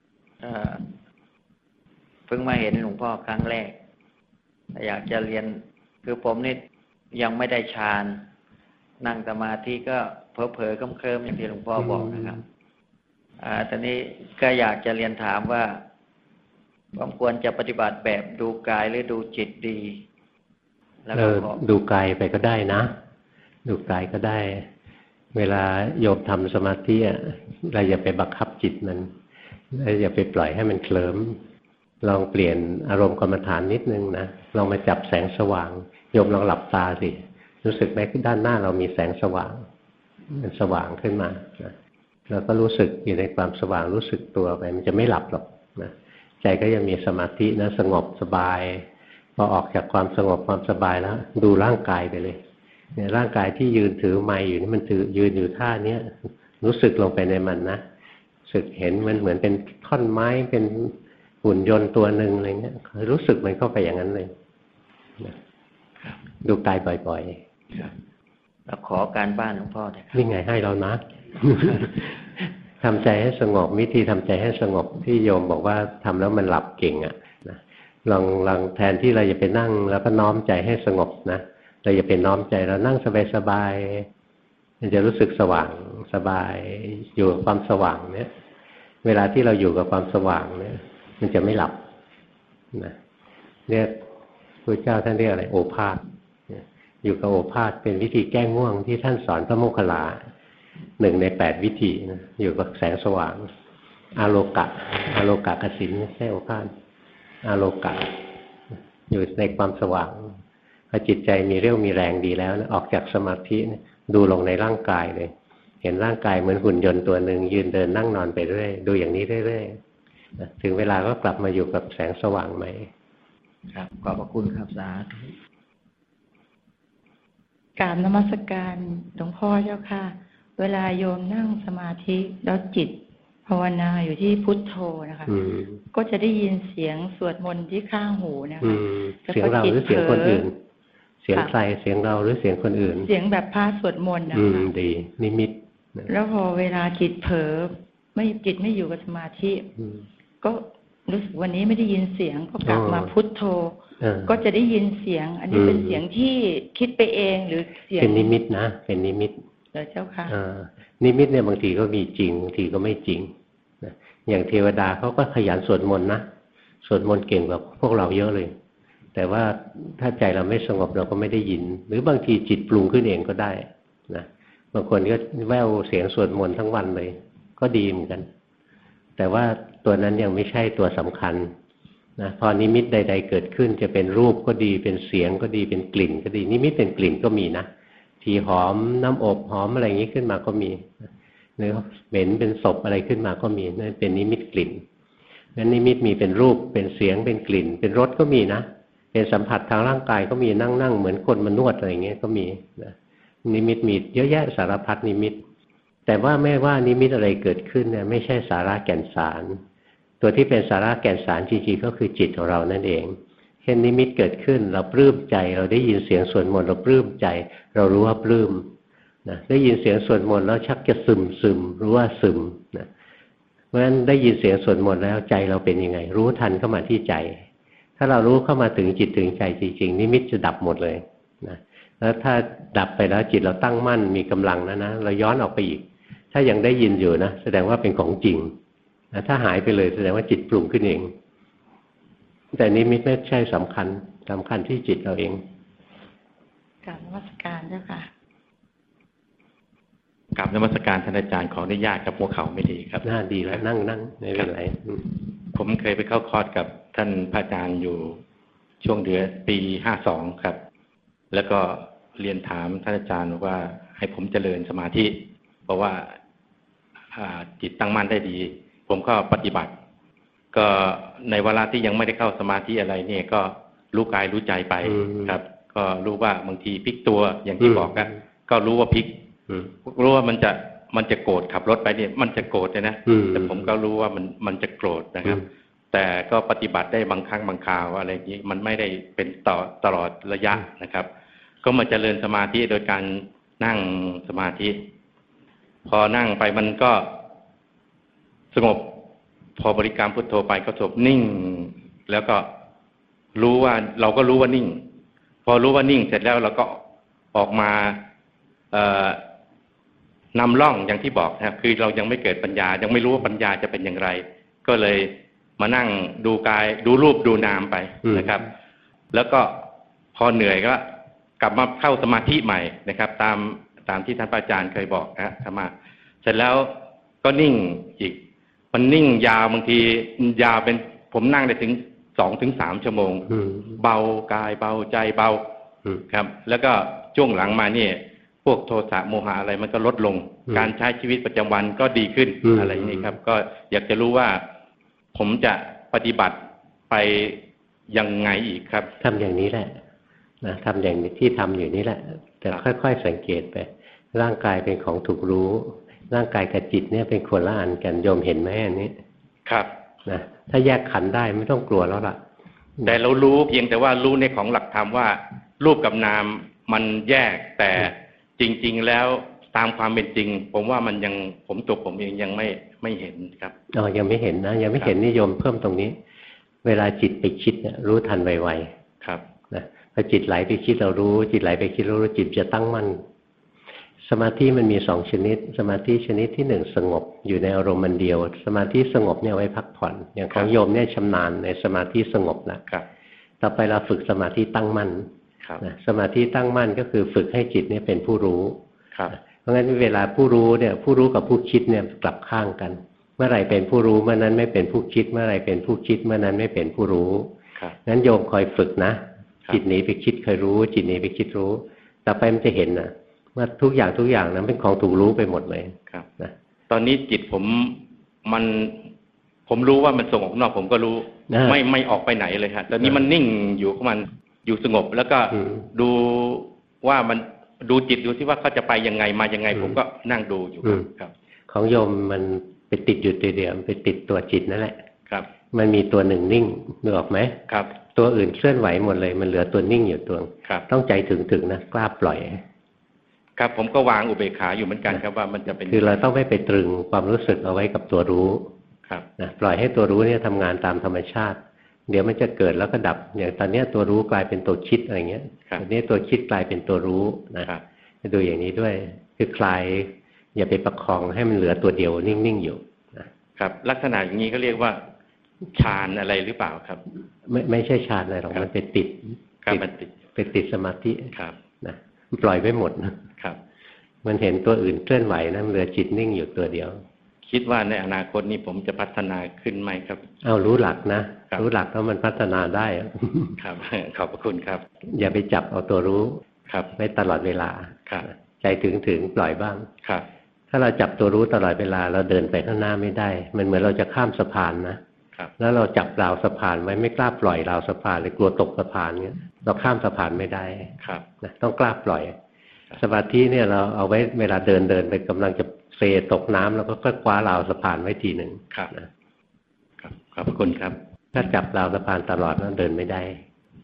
เพิ่งมาเห็นหลวงพ่อครั้งแรกอยากจะเรียนคือผมนี่ยังไม่ได้ฌานนั่งสมาธิก็เผลอๆเคลิ้มๆอย่างที่หลวงพ่อบอกนะครับตอนนี้ก็อยากจะเรียนถามว่าผมควรจะปฏิบัติแบบดูกายหรือดูจิตดีแล้วก็ดูกายไปก็ได้นะดูกายก็ได้เวลาโยมทำสมาธิเราอย่าไปบังคับจิตมันอย่าไปปล่อยให้มันเคลิ้มลองเปลี่ยนอารมณ์กรรมฐานนิดนึงนะลองมาจับแสงสว่างโยมลองหลับตาสิรู้สึกไหมด้านหน้าเรามีแสงสว่างมันสว่างขึ้นมานะแล้วก็รู้สึกอยู่ในความสว่างรู้สึกตัวไปมันจะไม่หลับหรอกนะใจก็ยังมีสมาธินะสงบสบายพอออกจากความสงบความสบายแล้วดูร่างกายไปเลยเนี่ยร่างกายที่ยืนถือไม้อยู่นี่มันถือยืนอยู่ท่าเนี้ยรู้สึกลงไปในมันนะสึกเห็นมันเหมือนเป็นท่อนไม้เป็นหุ่นยนต์ตัวหนึ่งอะไรเงี้ยรู้สึกมันเข้าไปอย่างนั้นเลยดูกายบ่อยๆแล้วขอการบ้านหลวงพ่อได้ครับนี่ไงให้เรานะทำใจให้สงบวิธีทำใจให้สงบที่โยมบอกว่าทำแล้วมันหลับเก่งนะลองแทนที่เราจะไปนั่งแล้วก็น้อมใจให้สงบนะเราอย่าไปน้อมใจเรานั่งสบายๆมันจะรู้สึกสว่างสบายอยู่กับความสว่างเนี่ยเวลาที่เราอยู่กับความสว่างเนี่ยมันจะไม่หลับนะเนี่ยพระเจ้าท่านเรียกอะไรโอภาสอยู่กับโอภาสเป็นวิธีแก้ง่วงที่ท่านสอนพระโมคคัลลา1 ใน 8วิธีนะอยู่กับแสงสว่างอาโลกะกสิณไม่ใช่โอภาสอาโลกะอยู่ในความสว่างพอจิตใจมีเรี่ยวมีแรงดีแล้วนะออกจากสมาธิดูลงในร่างกายเลยเห็นร่างกายเหมือนหุ่นยนต์ตัวหนึ่งยืนเดินนั่งนอนไปเรื่อยดูอย่างนี้เรื่อยๆถึงเวลาก็กลับมาอยู่กับแสงสว่างใหม่ครับขอบพระคุณครับสาธุกราบนมัสการหลวงพ่อเจ้าค่ะเวลาโยมนั่งสมาธิแล้วจิตภาวนาอยู่ที่พุทโธนะคะก็จะได้ยินเสียงสวดมนต์ที่ข้างหูนะคะเสียงเราหรือเสียงคนอื่นเสียงใครเสียงเราหรือเสียงคนอื่นเสียงแบบพระสวดมนต์นะคะดีนิมิตแล้วพอเวลาจิตเผลอจิตไม่อยู่กับสมาธิก็รู้สึกวันนี้ไม่ได้ยินเสียงก็กลับมาพุทโธก็จะได้ยินเสียงอันนี้เป็นเสียงที่คิดไปเองหรือเสียงเป็นนิมิตนะเป็นนิมิตเหรอเจ้าค่ะนิมิตเนี่ยบางทีก็มีจริงบางทีก็ไม่จริงนะอย่างเทวดาเขาก็ขยันสวดมนต์นะสวดมนต์เก่งกว่าพวกเราเยอะเลยแต่ว่าถ้าใจเราไม่สงบเราก็ไม่ได้ยินหรือบางทีจิตปรุงขึ้นเองก็ได้นะบางคนก็แว่วเสียงสวดมนต์ทั้งวันเลยก็ดีเหมือนกันแต่ว่าตัวนั้นยังไม่ใช่ตัวสำคัญนะพอนิมิตใดๆเกิดขึ้นจะเป็นรูปก็ดีเป็นเสียงก็ดีเป็นกลิ่นก็ดีนิมิตเป็นกลิ่นก็มีนะทีหอมน้ำอบหอมอะไรอย่างนี้ขึ้นมาก็มีหรือเหม็นเป็นศพอะไรขึ้นมาก็มีนั่นเป็นนิมิตกลิ่นนั้นนิมิตมีเป็นรูปเป็นเสียงเป็นกลิ่นเป็นรสก็มีนะเป็นสัมผัสทางร่างกายก็มีนั่งเหมือนคนมานวดอะไรอย่างเงี้ยก็มีนะนิมิตมีเยอะแยะสารพัดนิมิตแต่ว่าไม่ว่านิมิตอะไรเกิดขึ้นเนี่ยไม่ใช่สาระแก่นสารตัวที่เป็นสาระแก่นสารจริงๆก็คือจิตของเรานั่นเองเช่นนิมิตเกิดขึ้นเราปลื้มใจเราได้ยินเสียงสวดมนต์เราปลื้มใจเรารู้ว่าปลื้มนะได้ยินเสียงสวดมนต์แล้วชักจะซึมรู้ว่าซึมนะเพราะฉะนั้นได้ยินเสียงสวดมนต์แล้วใจเราเป็นยังไงรู้ทันเข้ามาที่ใจถ้าเรารู้เข้ามาถึงจิตถึงใจจริงๆนิมิตจะดับหมดเลยนะแล้วถ้าดับไปแล้วจิตเราตั้งมั่นมีกำลังนะเราย้อนออกไปอีกถ้ายังได้ยินอยู่นะแสดงว่าเป็นของจริงนะถ้าหายไปเลยแสดงว่าจิตปรุงขึ้นเองแต่นิมิตไม่ใช่สำคัญที่จิตเราเองกราบนมัสการเจ้าค่ะกราบนมัสการท่านอาจารย์ขออนุญาตกับหัวเข่าไม่ดีครับน่าดีแล้วนั่งไม่เป็นไรผมเคยไปเข้าคอร์สกับท่านพระอาจารย์อยู่ช่วงเดือนปี52ครับแล้วก็เรียนถามท่านอาจารย์ว่าให้ผมเจริญสมาธิเพราะว่าจิตตั้งมั่นได้ดีผมก็ปฏิบัติก็ในเวลาที่ยังไม่ได้เข้าสมาธิอะไรเนี่ยก็รู้กายรู้ใจไปครับก็รู้ว่าบางทีพลิกตัวอย่างที่บอกก็รู้ว่าพลิกรู้ว่ามันจะโกรธขับรถไปเนี่ยมันจะโกรธเลยนะแต่ผมก็รู้ว่ามันจะโกรธนะครับแต่ก็ปฏิบัติได้บางครั้งบางคราวอะไรอย่างนี้มันไม่ได้เป็นตลอดระยะนะครับก็มาเจริญสมาธิโดยการนั่งสมาธิพอนั่งไปมันก็สงบพอบริกรรมพุทโธไปก็สงบนิ่งแล้วก็รู้ว่าเราก็รู้ว่านิ่งพอรู้ว่านิ่งเสร็จแล้วเราก็ออกมานำร่องอย่างที่บอกนะครับคือเรายังไม่เกิดปัญญายังไม่รู้ว่าปัญญาจะเป็นอย่างไรก็เลยมานั่งดูกายดูรูปดูนามไปนะครับแล้วก็พอเหนื่อยก็กลับมาเข้าสมาธิใหม่นะครับตามที่ท่านอาจารย์เคยบอกนะธรรมะเสร็จแล้วก็นิ่งอีกมันนิ่งยาวบางทียาวเป็นผมนั่งได้ถึง 2-3 ชั่วโมงเบากายเบาใจเบาครับแล้วก็ช่วงหลังมาเนี่ยพวกโทสะโมหะอะไรมันก็ลดลงการใช้ชีวิตประจำวันก็ดีขึ้นอะไรอย่างนี้ครับก็อยากจะรู้ว่าผมจะปฏิบัติไปยังไงอีกครับทำอย่างนี้แหละนะทำอย่างที่ทำอยู่นี่แหละแต่ค่อยๆสังเกตไปร่างกายเป็นของถูกรู้ร่างกายกับจิตเนี่ยเป็นคนละอันกันโยมเห็นไหมอันนี้ครับนะถ้าแยกขันได้ไม่ต้องกลัวแล้วล่ะแต่เรารู้เพียงแต่ว่ารู้ในของหลักธรรมว่ารูปกับนามมันแยกแต่จริงๆแล้วตามความเป็นจริงผมว่ามันยังตัวผมเองยังไม่เห็นครับยังไม่เห็นนะยังไม่เห็นนิยมเพิ่มตรงนี้เวลาจิตไปคิดเนี่ยรู้ทันไวๆครับนะพอจิตไหลไปคิดเรารู้จิตไหลไปคิดเรารู้จิตจะตั้งมั่นสมาธิมันมี2ชนิดสมาธิชนิดที่1สงบอยู่ในอารมณ์เดียวสมาธิสงบเนี่ยไว้พักผ่อนอย่างของโยมเนี่ยชำนาญในสมาธิสงบนะครับต่อไปเราฝึกสมาธิตั้งมั่นนะสมาธิตั้งมั่นก็คือฝึกให้จิตเนี่ยเป็นผู้รู้เพราะงั้นเวลาผู้รู้เนี่ยผู้รู้กับผู้คิดเนี่ยกลับข้างกันเมื่อไหร่เป็นผู้รู้เมื่อนั้นไม่เป็นผู้คิดเมื่อไหร่เป็นผู้คิดเมื่อนั้นไม่เป็นผู้รู้งั้นโยมคอยฝึกนะจิตหนีไปคิดเคยรู้จิตหนีไปคิดรู้ต่อไปมันจะเห็นนะว่าทุกอย่างนั้นเป็นของถูกรู้ไปหมดเลยครับนะตอนนี้จิตผมรู้ว่ามันส่งออกนอกผมก็รู้ไม่ออกไปไหนเลยครับตอนนี้มันนิ่งอยู่ของมันอยู่สงบแล้วก็ดูว่ามันดูจิตดูที่ว่าเขาจะไปยังไงมายังไงผมก็นั่งดูอยู่ครับของโยมมันไปติดอยู่ตัวเดียวไปติดตัวจิตนั่นแหละครับมันมีตัวหนึ่งนิ่งนึกออกไหมครับตัวอื่นเคลื่อนไหวหมดเลยมันเหลือตัวนิ่งอยู่ตัวต้องใจถึงนะกล้าปล่อยครับผมก็วางอุเบกขาอยู่เหมือนกันครับว่ามันจะเป็นคือเราต้องไม่ไปตรึงความรู้สึกเอาไว้กับตัวรู้ครับนะปล่อยให้ตัวรู้เนี่ยทำงานตามธรรมชาติเดี๋ยวมันจะเกิดแล้วก็ดับอย่างตอนนี้ตัวรู้กลายเป็นตัวคิดอะไรเงี้ยตอนนี้ตัวคิดกลายเป็นตัวรู้นะดูอย่างนี้ด้วยคือคลายอย่าไปประคองให้มันเหลือตัวเดียวนิ่งๆอยู่นะครับลักษณะอย่างนี้ก็เรียกว่าฌานอะไรหรือเปล่าครับไม่ใช่ฌานอะไรหรอกมันเป็นติดเป็นติดสมาธินะปล่อยไว้หมดนะครับมันเห็นตัวอื่นเคลื่อนไหวนะเหลือจิตนิ่งอยู่ตัวเดียวคิดว่าในอนาคตนี้ผมจะพัฒนาขึ้นไหมครับเอารู้หลักนะรู้หลักแล้วมันพัฒนาได้ครับขอบพระคุณครับอย่าไปจับเอาตัวรู้ครับไว้ตลอดเวลาครับใจถึงปล่อยบ้างครับถ้าเราจับตัวรู้ตลอดเวลาเราเดินไปข้างหน้าไม่ได้มันเหมือนเราจะข้ามสะพานนะแล้วเราจับราวสะพานไว้ไม่กล้าปล่อยราวสะพานเลยกลัวตกสะพานเงี้ยเราข้ามสะพานไม่ได้นะต้องกล้าปล่อยสมาธิเนี่ยเราเอาไว้เวลาเดินไปกำลังจะเซตกน้ำแล้วก็คว้าราวสะพานไว้ทีหนึ่งนะครับขอบคุณครับถ้าจับราวสะพานตลอดนั้นเดินไม่ได้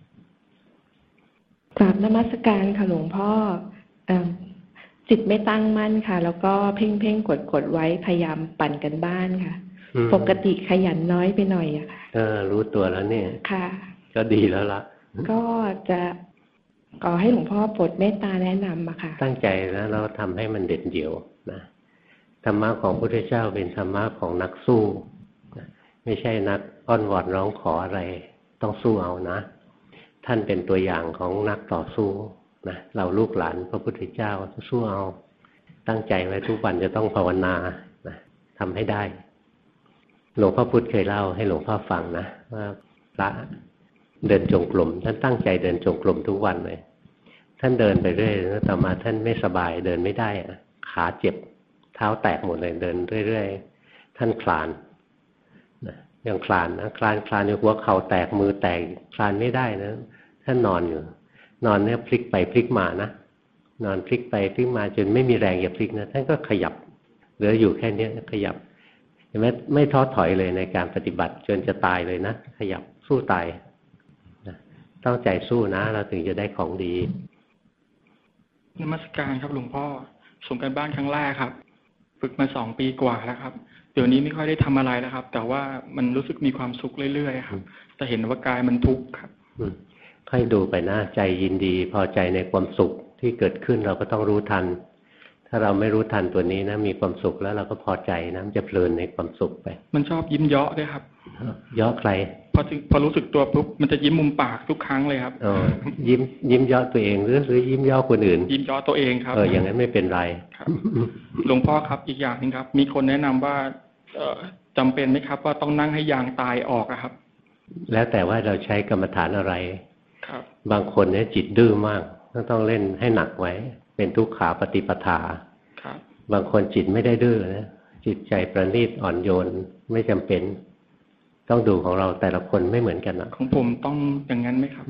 กราบนมัสการค่ะหลวงพ่อจิตไม่ตั้งมั่นค่ะแล้วก็เพ่งกดไว้พยายามปั่นกันบ้านค่ะปกติขยันน้อยไปหน่อยอะค่ะรู้ตัวแล้วเนี่ยค่ะก็ดีแล้วล่ะก็จะขอให้หลวงพ่อโปรดเมตตาแนะนำอะค่ะตั้งใจนะเราทำให้มันเด็ดเดี่ยวนะธรรมะของพระพุทธเจ้าเป็นธรรมะของนักสู้ไม่ใช่นักอ้อนวอนร้องขออะไรต้องสู้เอานะท่านเป็นตัวอย่างของนักต่อสู้นะเราลูกหลานพระพุทธเจ้าสู้เอาตั้งใจไว้ทุกวันจะต้องภาวนานะทำให้ได้หลวงพ่อพุธเคยเล่าให้หลวงพ่อฟังนะว่าพระเดินจงกรมท่านตั้งใจเดินจงกรมทุกวันเลยท่านเดินไปเรื่อยแล้วต่อมาท่านไม่สบายเดินไม่ได้ขาเจ็บเท้าแตกหมดเลยเดินเรื่อยๆท่านคลานนะยังคลานนะคลานอยู่หัวเข่าแตกมือแตกคลานไม่ได้นะท่านนอนอยู่นอนเนี่ยพลิกไปพลิกมานะนอนพลิกไปพลิกมาจนไม่มีแรงอย่าพลิกนะท่านก็ขยับเหลืออยู่แค่นี้ขยับเห็นไหมไม่ท้อถอยเลยในการปฏิบัติจนจะตายเลยนะขยับสู้ตายนะต้องใจสู้นะเราถึงจะได้ของดีนมัสการครับหลวงพ่อส่งการบ้านครั้งแรกครับฝึกมา2 ปีกว่าแล้วครับเดี๋ยวนี้ไม่ค่อยได้ทำอะไรแล้วครับแต่ว่ามันรู้สึกมีความสุขเรื่อยๆครับแต่เห็นว่ากายมันทุกข์ครับค่อยดูไปนะใจยินดีพอใจในความสุขที่เกิดขึ้นเราก็ต้องรู้ทันถ้าเราไม่รู้ทันตัวนี้นะมีความสุขแล้วเราก็พอใจนะจะเพลินในความสุขไปมันชอบยิ้มเยาะด้วยครับเยาะใครพอรู้สึกตัวปุ๊บมันจะยิ้มมุมปากทุกครั้งเลยครับยิ้มเยาะตัวเองหรือยิ้มเยาะคนอื่นยิ้มเยาะตัวเองครับอย่างนั้นไม่เป็นไรหลวงพ่อครับอีกอย่างนึงครับมีคนแนะนำว่าจำเป็นไหมครับว่าต้องนั่งให้ยางตายออกครับแล้วแต่ว่าเราใช้กรรมฐานอะไรครับบางคนเนี่ยจิตดื้อมากต้องเล่นให้หนักไว้เป็นทุกขาปฏิปทาบางคนจิตไม่ได้ดื้อนะจิตใจประณีตอ่อนโยนไม่จำเป็นต้องดูของเราแต่ละคนไม่เหมือนกันนะของผมต้องอย่างนั้นไหมครับ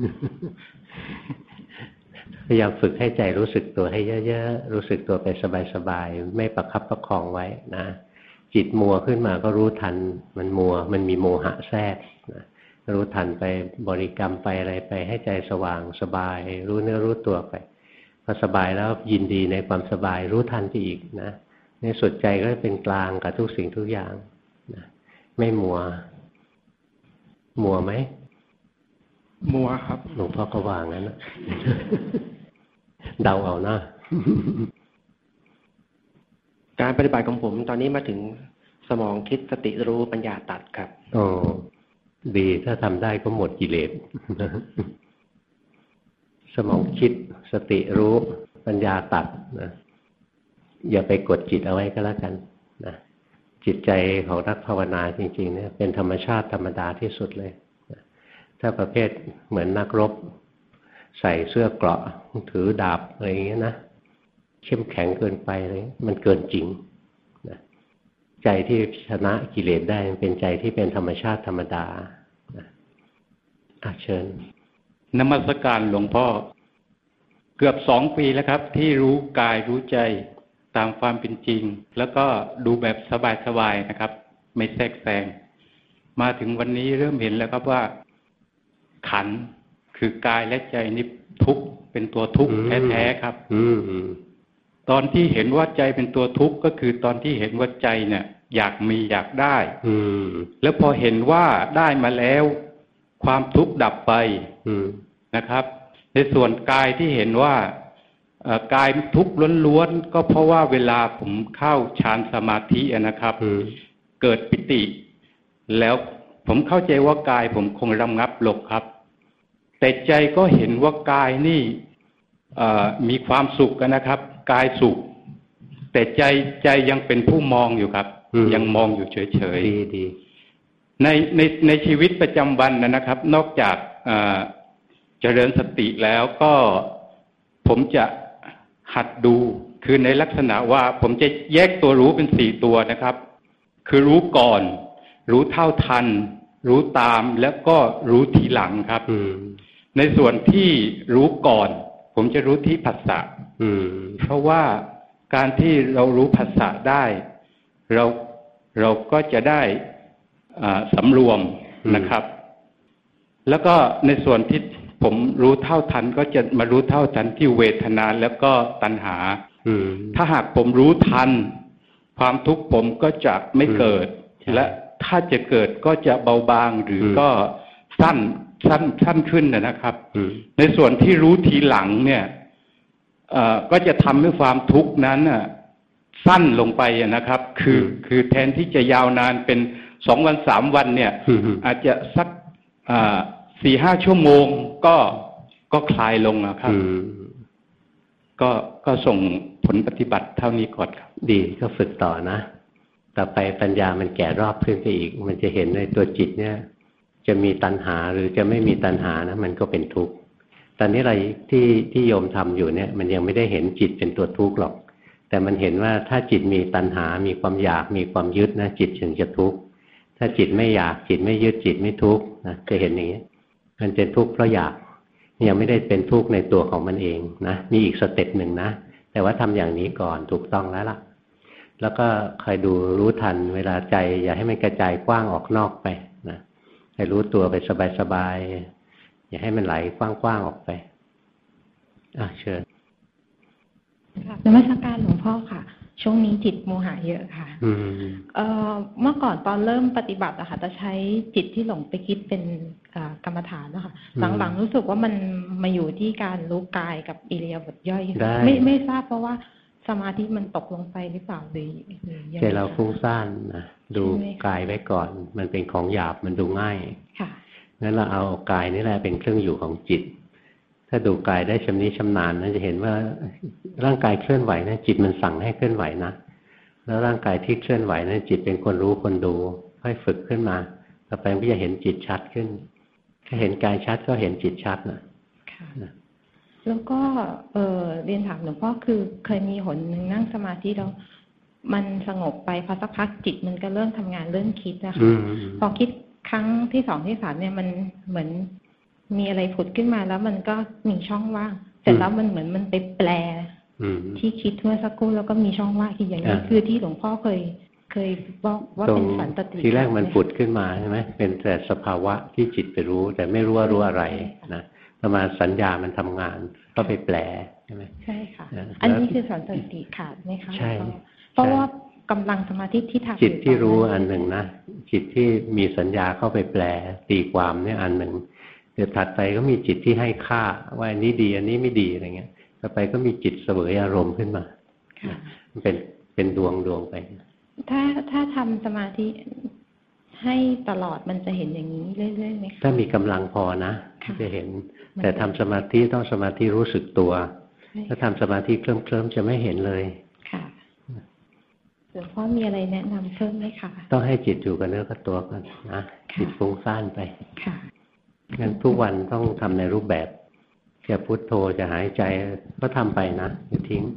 พยายามฝึกให้ใจรู้สึกตัวให้เยอะๆรู้สึกตัวไปสบายๆไม่ประคับประคองไว้นะจิตมัวขึ้นมาก็รู้ทันมันมัวมันมีโมหะแทรกนะรู้ทันไปบริกรรมไปอะไรไปให้ใจสว่างสบายรู้เนื้อรู้ตัวไปพอสบายแล้วยินดีในความสบายรู้ทันไปอีกนะในสุดใจก็เป็นกลางกับทุกสิ่งทุกอย่างนะไม่มัวไหมมัวครับหลวงพ่อก็วางงั้นนะ เดาเอานะการปฏิบัติของผมตอนนี้มาถึงสมองคิดสติรู้ปัญญาตัดครับดีถ้าทำได้ก็หมดกิเลส สมองคิดสติรู้ปัญญาตัดนะอย่าไปกดจิตเอาไว้ก็แล้วกันนะจิตใจของนักภาวนาจริงๆเนี่ยเป็นธรรมชาติธรรมดาที่สุดเลยนะถ้าประเภทเหมือนนักรบใส่เสื้อเกราะถือดาบอะไรอย่างเงี้ยนะเข้มแข็งเกินไปเลยมันเกินจริงนะใจที่ชนะกิเลสได้เป็นใจที่เป็นธรรมชาติธรรมดานะเชิญนมัสการหลวงพ่อเกือบ2 ปีแล้วครับที่รู้กายรู้ใจตามความเป็นจริงแล้วก็ดูแบบสบายๆนะครับไม่แทรกแซงมาถึงวันนี้เริ่มเห็นแล้วครับว่าขันธ์คือกายและใจนี่ทุกข์เป็นตัวทุกข์แท้ๆครับตอนที่เห็นว่าใจเป็นตัวทุกข์ก็คือตอนที่เห็นว่าใจเนี่ยอยากมีอยากได้แล้วพอเห็นว่าได้มาแล้วความทุกข์ดับไปนะครับในส่วนกายที่เห็นว่ากายทุกข์ล้วนๆก็เพราะว่าเวลาผมเข้าฌานสมาธินะครับเกิดปิติแล้วผมเข้าใจว่ากายผมคงระงับลงครับแต่ใจก็เห็นว่ากายนี่มีความสุขกันนะครับกายสุขแต่ใจยังเป็นผู้มองอยู่ครับยังมองอยู่เฉยๆดีในชีวิตประจำวันนะครับนอกจากเจริญสติแล้วก็ผมจะหัดดูคือในลักษณะว่าผมจะแยกตัวรู้เป็น4ตัวนะครับคือรู้ก่อนรู้เท่าทันรู้ตามแล้วก็รู้ทีหลังครับในส่วนที่รู้ก่อนผมจะรู้ที่ผัสสะเพราะว่าการที่เรารู้ผัสสะได้เราก็จะได้สำรวมนะครับแล้วก็ในส่วนที่ผมรู้เท่าทันก็จะมารู้เท่าทันที่เวทนาแล้วก็ตัณหาถ้าหากผมรู้ทันความทุกข์ผมก็จะไม่เกิดและถ้าจะเกิดก็จะเบาบางหรือก็สั้นขึ้นนะครับในส่วนที่รู้ทีหลังเนี่ยก็จะทำให้ความทุกข์นั้นสั้นลงไปนะครับคือแทนที่จะยาวนานเป็น2 วัน 3 วันเนี่ยอาจจะสัก4-5 ชั่วโมงก็คลายลงนะครับก็ส่งผลปฏิบัติเท่านี้ก่อนครับดีก็ฝึกต่อนะต่อไปปัญญามันแก่รอบขึ้นไปอีกมันจะเห็นในตัวจิตเนี่ยจะมีตัณหาหรือจะไม่มีตัณหานะมันก็เป็นทุกข์ตอนนี้อะไรที่โยมทำอยู่เนี่ยมันยังไม่ได้เห็นจิตเป็นตัวทุกข์หรอกแต่มันเห็นว่าถ้าจิตมีตัณหามีความอยากมีความยึดนะจิตถึงจะทุกข์ถ้าจิตไม่อยากจิตไม่ยึดจิตไม่ทุกข์นะจะเห็นอย่างนี้มันเป็นทุกข์เพราะอยากยังไม่ได้เป็นทุกข์ในตัวของมันเองนะมีอีกสเต็ปหนึ่งนะแต่ว่าทำอย่างนี้ก่อนถูกต้องแล้วล่ะแล้วก็คอยดูรู้ทันเวลาใจอย่าให้มันกระจายกว้างออกนอกไปนะให้รู้ตัวไปสบายๆอย่าให้มันไหลกว้างๆออกไปเชิญนมัสการหลวงพ่อค่ะช่วงนี้จิตโมหะเยอะค่ะเมื่อก่อนตอนเริ่มปฏิบัติอะค่ะจะใช้จิตที่หลงไปคิดเป็นกรรมฐานนะคะหลังๆรู้สึกว่ามันมาอยู่ที่การรู้กายกับอิริยาบถย่อยไม่ทราบเพราะว่าสมาธิมันตกลงไปหรือเปล่าหรือใจเราฟุ้งซ่านนะดูกายไว้ก่อนมันเป็นของหยาบมันดูง่ายค่ะงั้นเราเอากายนี่แหละเป็นเครื่องอยู่ของจิตถ้าดูกายได้ชำนิชำนาญนะจะเห็นว่าร่างกายเคลื่อนไหวนะจิตมันสั่งให้เคลื่อนไหวนะแล้วร่างกายที่เคลื่อนไหวนะจิตเป็นคนรู้คนดูค่อยฝึกขึ้นมาต่อไปก็จะเห็นจิตชัดขึ้นถ้าเห็นกายชัดก็เห็นจิตชัดนะแล้วก็เรียนถามหลวงพ่อคือเคยมีหนหนึ่งนั่งสมาธิแล้วมันสงบไปพอสักพักจิตมันก็เริ่มทำงานเริ่มคิดนะคะพอคิดครั้งที่2ที่3เนี่ยมันเหมือนมีอะไรผุดขึ้นมาแล้วมันก็มีช่องว่างเสร็จแล้วมันเหมือนมันไปแปลที่คิดเมื่อสักครู่แล้วก็มีช่องว่างที่อย่างนี้คือที่หลวงพ่อเคยบอกว่าเป็นสันตติทีแรกมันผุดขึ้นมาใช่ไหมเป็นแต่สภาวะที่จิตไปรู้แต่ไม่รู้ว่ารู้อะไรนะประมาณสัญญามันทำงานก็ไปแปลใช่ไหมใช่ค่ะอันนี้คือสันตติขาดไหมคะใช่เพราะว่ากำลังสมาธิที่ทำจิตที่รู้อันหนึ่งนะจิตที่มีสัญญาเข้าไปแปลตีความเนี่ยอันหนึ่งเดี๋ยวถัดไปก็มีจิตที่ให้ค่าว่าอันนี้ดีอันนี้ไม่ดีอะไรเงี้ยต่อไปก็มีจิตเสวยอารมณ์ขึ้นมามันเป็นดวงไปถ้าทำสมาธิให้ตลอดมันจะเห็นอย่างนี้เรื่อยๆไหมคะถ้ามีกำลังพอนะจะเห็นแต่ทำสมาธิต้องสมาธิรู้สึกตัวถ้าทำสมาธิเคลิ้มๆจะไม่เห็นเลยค่ะหลวงพ่อมีอะไรแนะนำเพิ่มไหมคะต้องให้จิตอยู่กับเนื้อกับตัวกันนะจิตฟุ้งซ่านไปค่ะงั้นทุกวันต้องทำในรูปแบบจะพุทโธจะหายใจก็ทำไปนะอย่าทิ้ง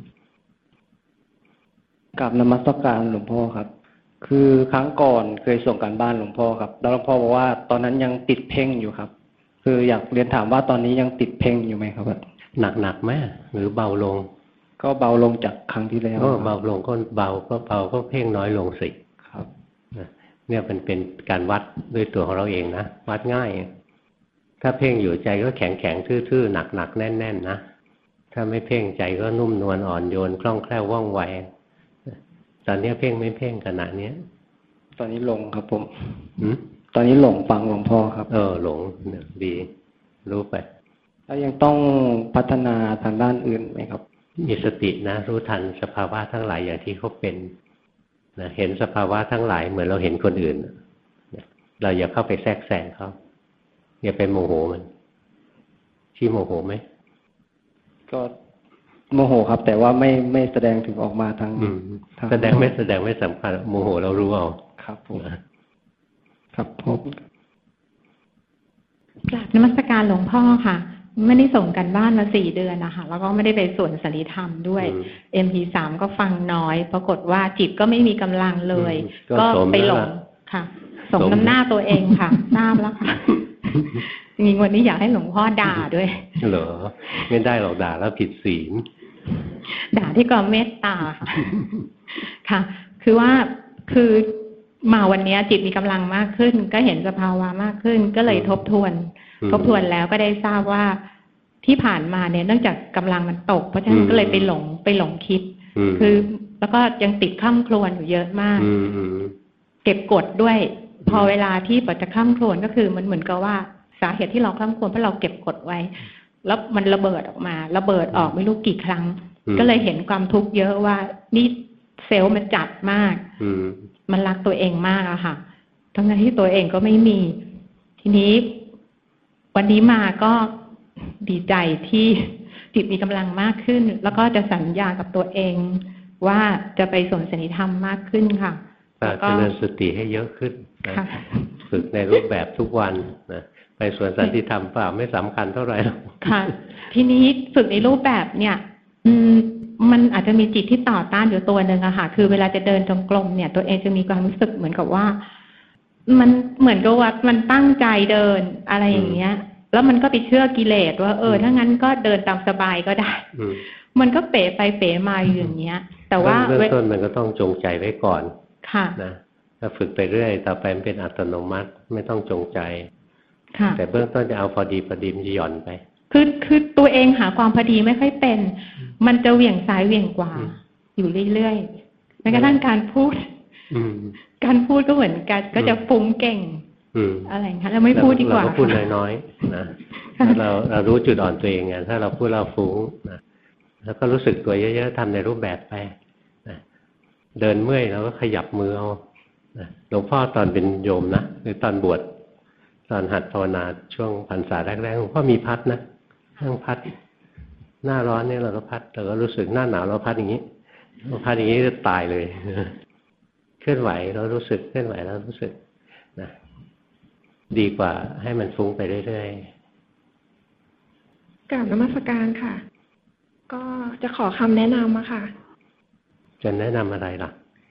กับนมัสการหลวงพ่อครับคือครั้งก่อนเคยส่งการบ้านหลวงพ่อครับแล้วหลวงพ่อบอกว่าตอนนั้นยังติดเพ่งอยู่ครับคืออยากเรียนถามว่าตอนนี้ยังติดเพ่งอยู่ไหมครับหนักไหมหรือเบาลงก็เบาลงจากครั้งที่แล้วเบาลงก็เบาก็เพ่งน้อยลงสิครับเนี่ยมันเป็นการวัดด้วยตัวของเราเองนะวัดง่ายถ้าเพ่งอยู่ใจก็แข็งแข็งทื่อๆหนักๆแน่นๆนะถ้าไม่เพ่งใจก็นุ่มนวลอ่อนโยนคล่องแคล่วว่องไวตอนนี้เพ่งไม่เพ่งขณะนี้ตอนนี้หลงครับผมตอนนี้หลงฟังหลวงพ่อครับหลงดีรู้ไปแล้วยังต้องพัฒนาทางด้านอื่นไหมครับมีสตินะรู้ทันสภาวะทั้งหลายอย่างที่เขาเป็นนะเห็นสภาวะทั้งหลายเหมือนเราเห็นคนอื่นเราอย่าเข้าไปแทรกแซงเขาอย่าไปโมโหมันที่โมโหไหมก็โมโหครับแต่ว่าไม่แสดงถึงออกมาทางแสดงไม่สำคัญโมโหเรารู้เอาครับผมครับผมกราบนมัสการหลวงพ่อค่ะไม่ได้ส่งกันบ้านมา4 เดือนนะคะแล้วก็ไม่ได้ไปสวนสรีธรรมด้วย MP3 ก็ฟังน้อยปรากฏว่าจิตก็ไม่มีกำลังเลยก็ไปหลงค่ะสมน้ำหน้าตัวเองค่ะทราบแล้วค่ะจริงๆวันนี้อยากให้หลวงพ่อด่าด้วยเหรอไม่ได้หรอกด่าแล้วผิดศีลด่าที่ความเมตตาค่ะคือว่าคือมาวันนี้จิตมีกำลังมากขึ้นก็เห็นสภาวะมากขึ้นก็เลยทบทวนแล้วก็ได้ทราบว่าที่ผ่านมาเนี่ยเนื่องจากกำลังมันตกเพราะฉะนั้นก็เลยไปหลงคิดคือแล้วก็ยังติดข้ามครวญอยู่เยอะมากเก็บกดด้วยพอเวลาที่ปัจจะข้ามครวญก็คือมันเหมือนกับว่าสาเหตุที่เราข้ามครวญเพราะเราเก็บกดไว้แล้วมันระเบิดออกมาระเบิดออกไม่รู้กี่ครั้งก็เลยเห็นความทุกข์เยอะว่านี่เซลล์มันจัดมากมันรักตัวเองมากอะค่ะทั้งที่ตัวเองก็ไม่มีทีนี้วันนี้มาก็ดีใจที่จิตมีกำลังมากขึ้นแล้วก็จะสัญญากับตัวเองว่าจะไปสวนสนิธรรมมากขึ้นค่ะแล้วก็เจริญสติให้เยอะขึ้นนะฝึกในรูปแบบทุกวันนะไปสวนสันติธรรมเปล่าไม่สำคัญเท่าไหร่หรอกค่ะทีนี้ฝึกในรูปแบบเนี่ยมันอาจจะมีจิตที่ต่อต้านอยู่ตัวหนึ่งอะค่ะคือเวลาจะเดินจงกรมเนี่ยตัวเองจะมีความรู้สึกเหมือนกับว่ามันเหมือนกับว่ามันตั้งใจเดินอะไรอย่างเงี้ยแล้วมันก็ไปเชื่อกิเลสว่าถ้างั้นก็เดินตามสบายก็ได้มันก็เป๋ไปเป๋มาอย่างเงี้ยแต่ว่าเริ่มต้นมันก็ต้องจงใจไว้ก่อนค่ะนะถ้าฝึกไปเรื่อยต่อไปมันเป็นอัตโนมัติไม่ต้องจงใจค่ะแต่เบื้องต้นจะเอาพอดีมันจะหย่อนไปคือตัวเองหาความพอดีไม่ค่อยเป็นมันจะเหวี่ยงซ้ายเหวี่ยงขวาอยู่เรื่อยๆแม้กระทั่งการพูดก็เหมือนกันก็จะฟุ้งเก่งอะไรคะเราไม่พูดดีกว่าเราก็พูดน้อยๆนะเรารู้จุดอ่อนตัวเองไงถ้าเราพูดเราฟุ้งนะแล้วก็รู้สึกตัวเยอะๆทำในรูปแบบไปนะเดินเมื่อยเราก็ขยับมือเอาหลวงพ่อตอนเป็นโยมนะหรือตอนบวชตอนหัดภาวนาช่วงพรรษาแรกๆหลวงพ่อมีพัดนะนั่งพัดหน้าร้อนเนี่ยเราก็พัดเราก็รู้สึกหน้าหนาวเราพัดอย่างนี้เราพัดอย่างนี้จะตายเลยเคลื่อนไหวเรารู้สึกเคลื่อนไหวเรารู้สึกนะดีกว่าให้มันฟุ้งไปเรื่อยๆกราบนมัสการค่ะก็จะขอคำแนะนำมาค่ะจะแนะนำอะไรล่ะ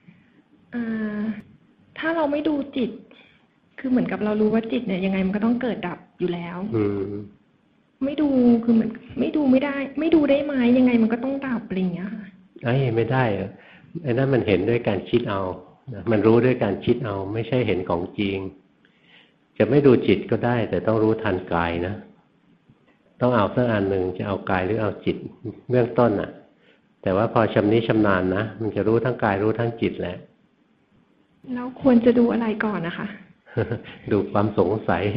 ถ้าเราไม่ดูจิตคือเหมือนกับเรารู้ว่าจิตเนี่ยยังไงมันก็ต้องเกิดดับอยู่แล้วไม่ดูคือเหมือนไม่ดูไม่ได้ไม่ดูได้ไหมยังไงมันก็ต้องดับอะไรอย่างเงี้ยค่ะไม่ได้ไอ้นั่นมันเห็นด้วยการคิดเอามันรู้ด้วยการคิดเอาไม่ใช่เห็นของจริงจะไม่ดูจิตก็ได้แต่ต้องรู้ทันกายนะต้องเอาสักอันหนึ่งจะเอากายหรือเอาจิตเบื้องต้นน่ะแต่ว่าพอชำนิชำนาญนะมันจะรู้ทั้งกายรู้ทั้งจิตแหละแล้วควรจะดูอะไรก่อนนะคะดูความสงสัย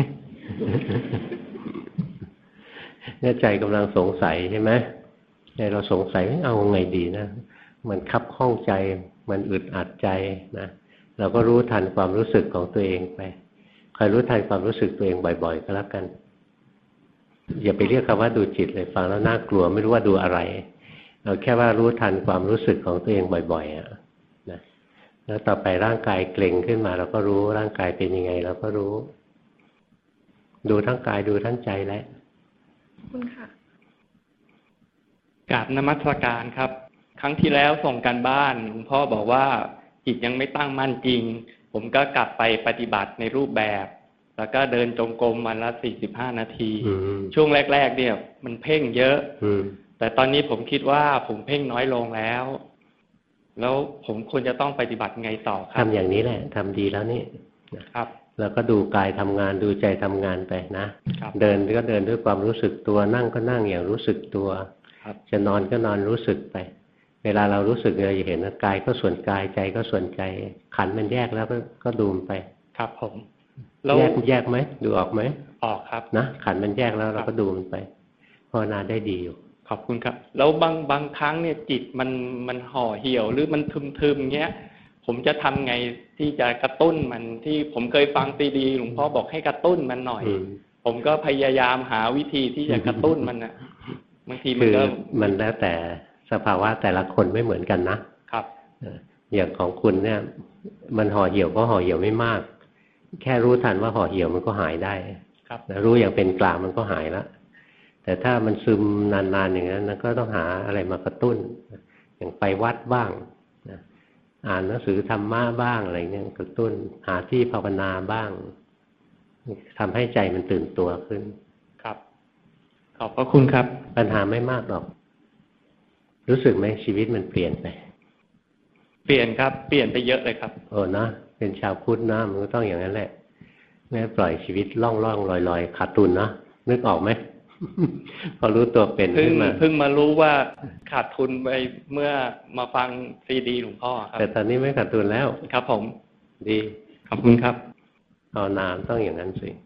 เนี่ยใจกำลังสงสัยใช่ไหมใจเราสงสัยเอาไงดีนะมันคับข้องใจมันอึดอัดใจนะเราก็รู้ทันความรู้สึกของตัวเองไปคอยรู้ทันความรู้สึกตัวเองบ่อยๆก็แล้วกันอย่าไปเรียกคำว่าดูจิตเลยฟังแล้วน่ากลัวไม่รู้ว่าดูอะไรเราแค่ว่ารู้ทันความรู้สึกของตัวเองบ่อยๆนะแล้วต่อไปร่างกายเกร็งขึ้นมาเราก็รู้ร่างกายเป็นยังไงเราก็รู้ดูทั้งกายดูทั้งใจแล้วคุณค่ะกราบนมัสการครับครั้งที่แล้วส่งกันบ้านหลวงพ่อบอกว่าจิตยังไม่ตั้งมั่นจริงผมก็กลับไปปฏิบัติในรูปแบบแล้วก็เดินจงกรมวันละ45 นาทีช่วงแรกๆเนี่ยมันเพ่งเยอะแต่ตอนนี้ผมคิดว่าผมเพ่งน้อยลงแล้วผมควรจะต้องปฏิบัติไงต่อครับทำอย่างนี้แหละทำดีแล้วนี่ครับแล้วก็ดูกายทำงานดูใจทำงานไปนะเดินก็เดินด้วยความรู้สึกตัวนั่งก็นั่งอย่างรู้สึกตัวจะนอนก็นอนรู้สึกไปเวลาเรารู้สึกเราจะเห็นว่ากายก็ส่วนกายใจก็ส่วนใจขันธ์มันแยกแล้วก็ดูมันไปครับผมแยกไหมดูออกไหมออกครับนะขันธ์มันแยกแล้วเราก็ดูมันไปภาวนาได้ดีอยู่ขอบคุณครับแล้วบางครั้งเนี่ยจิตมันห่อเหี่ยวหรือมันทึมๆเงี้ยผมจะทำไงที่จะกระตุ้นมันที่ผมเคยฟังซีดีหลวงพ่อบอกให้กระตุ้นมันหน่อยผมก็พยายามหาวิธีที่จะกระตุ้นมันนะบางทีมันก็มันแล้วแต่สภาวะแต่ละคนไม่เหมือนกันนะครับอย่างของคุณเนี่ยมันห่อเหี่ยวก็ห่อเหี่ยวไม่มากแค่รู้ทันว่าห่อเหี่ยวมันก็หายได้ครับรู้อย่างเป็นกลางมันก็หายแล้วแต่ถ้ามันซึมนานๆอย่างนั้นก็ต้องหาอะไรมากระตุ้นอย่างไปวัดบ้างอ่านหนังสือธรรมะบ้างอะไรเงี้ยกระตุ้นหาที่ภาวนาบ้างทำให้ใจมันตื่นตัวขึ้นครับขอบพระคุณครับปัญหาไม่มากหรอกรู้สึกไหมชีวิตมันเปลี่ยนไปเปลี่ยนครับเปลี่ยนไปเยอะเลยครับโอ้นะเป็นชาวพุทธนะมันก็ต้องอย่างนั้นแหละไม่ปล่อยชีวิตล่องลอยขาดทุนนะนึกออกไหม พอรู้ตัวเป็นขึ้นมาเพิ่งมารู้ว่าขาดทุนไปเมื่อมาฟังซีดีหลวงพ่อครับแต่ตอนนี้ไม่ขาดทุนแล้วครับผมดีขอบคุณครับภาวนานต้องอย่างนั้นสิ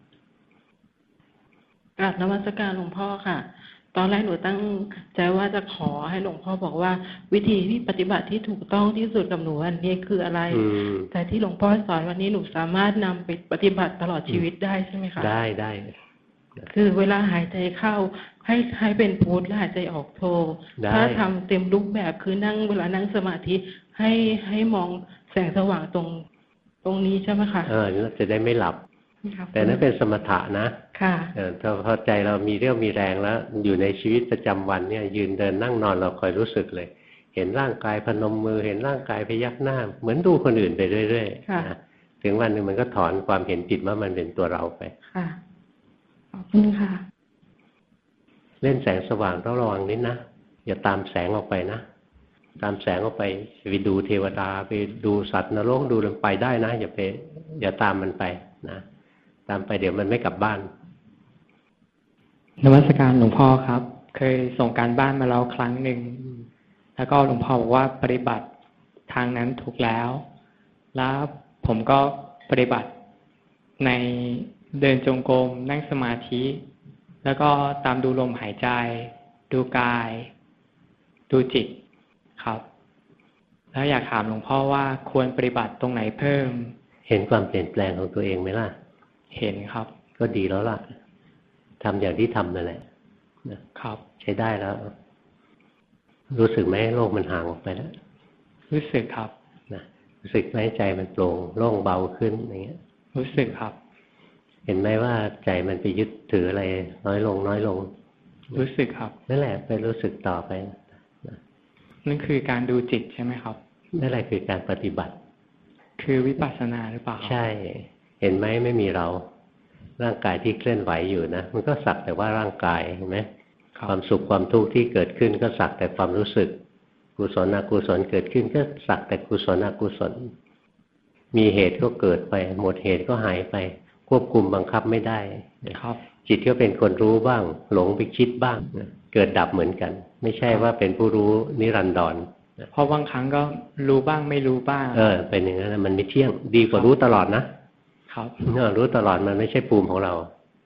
กราบนมัสการหลวงพ่อค่ะตอนแรกหนูตั้งใจว่าจะขอให้หลวงพ่อบอกว่าวิธีที่ปฏิบัติที่ถูกต้องที่สุดกับหนูอันนี้คืออะไรแต่ที่หลวงพ่อสอนวันนี้หนูสามารถนำไปปฏิบัติตลอดชีวิตได้ใช่ไหมคะได้คือเวลาหายใจเข้าให้เป็นพุทธและหายใจออกโทถ้าทำเต็มรูปแบบคือนั่งเวลานั่งสมาธิให้มองแสงสว่างตรงนี้ใช่ไหมคะจะได้ไม่หลับแต่นั้นเป็นสมถะนะค่ะพอใจเรามีเรี่ยวมีแรงแล้วอยู่ในชีวิตประจำวันเนี่ยยืนเดินนั่งนอนเราคอยรู้สึกเลยเห็นร่างกายพนมมือเห็นร่างกายพยักหน้าเหมือนดูคนอื่นไปเรื่อยๆถึงวันหนึ่งมันก็ถอนความเห็นผิดว่ามันเป็นตัวเราไปค่ะขอบคุณค่ะเล่นแสงสว่างต้องระวังนิดนะอย่าตามแสงออกไปนะตามแสงออกไปไปดูเทวดาไปดูสัตว์นรกดูมันไปได้นะอย่าตามมันไปนะตามไปเดี๋ยวมันไม่กลับบ้านนมัสการหลวงพ่อครับเคยส่งการบ้านมาแล้วครั้งหนึ่งแล้วก็หลวงพ่อบอกว่าปฏิบัติทางนั้นถูกแล้วผมก็ปฏิบัติในเดินจงกรมนั่งสมาธิแล้วก็ตามดูลมหายใจดูกายดูจิตครับแล้วอยากถามหลวงพ่อว่าควรปฏิบัติตรงไหนเพิ่มเห็นความเปลี่ยนแปลงของตัวเองไหมล่ะเห็นครับก็ดีแล้วล่ะทำอย่างที่ทำนั่นแหละครับใช้ได้แล้วรู้สึกไหมโลกมันห่างออกไปแล้วรู้สึกครับนะรู้สึกไหมใจมันโปร่งโล่งเบาขึ้นอย่างเงี้ยรู้สึกครับเห็นไหมว่าใจมันไปยึดถืออะไรน้อยลงรู้สึกครับนั่นแหละไปรู้สึกต่อไปนั่นคือการดูจิตใช่ไหมครับนั่นแหละคือการปฏิบัติคือวิปัสสนาหรือเปล่าใช่เห็นไหมไม่มีเราร่างกายที่เคลื่อนไหวอยู่นะมันก็สักแต่ว่าร่างกายเห็นไหมความสุขความทุกข์ที่เกิดขึ้นก็สักแต่ความรู้สึกกุศลอกุศลเกิดขึ้นก็สักแต่กุศลอกุศลมีเหตุก็เกิดไปหมดเหตุก็หายไปควบคุมบังคับไม่ได้ครับจิตก็เป็นคนรู้บ้างหลงไปคิดบ้างเกิดดับเหมือนกันไม่ใช่ว่าเป็นผู้รู้นิรันดรเพราะบางครั้งก็รู้บ้างไม่รู้บ้างเป็นอย่างนั้นมันไม่เที่ยงดีกว่ารู้ตลอดนะครับรู้ตลอดมันไม่ใช่ภูมิของเรา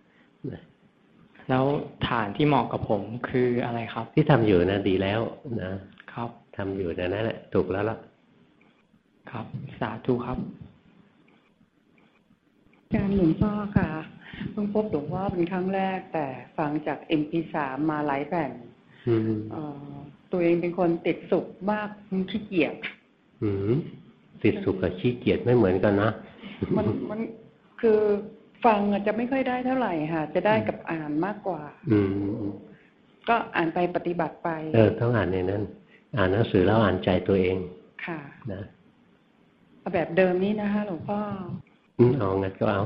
แล้วฐานที่เหมาะกับผมคืออะไรครับที่ทำอยู่นะดีแล้วนะครับทำอยู่นั่นแหละถูกแล้วล่ะครับสาธุครับการหลวงพ่อค่ะเพิ่งพบหลวงพ่อเป็นครั้งแรกแต่ฟังจาก MP3 มาหลายแผ่นตัวเองเป็นคนติดสุขมากขี้เกียจติดสุขกับขี้เกียจไม่เหมือนกันนะมันคือฟังจะไม่ค่อยได้เท่าไหร่ค่ะจะได้กับอ่านมากกว่าก็อ่านไปปฏิบัติไปต้องอ่านในนั้นอ่านหนังสือแล้วอ่านใจตัวเองค่ะนะเอาแบบเดิมนี้นะคะหลวงพ่อเอางั้นก็เอา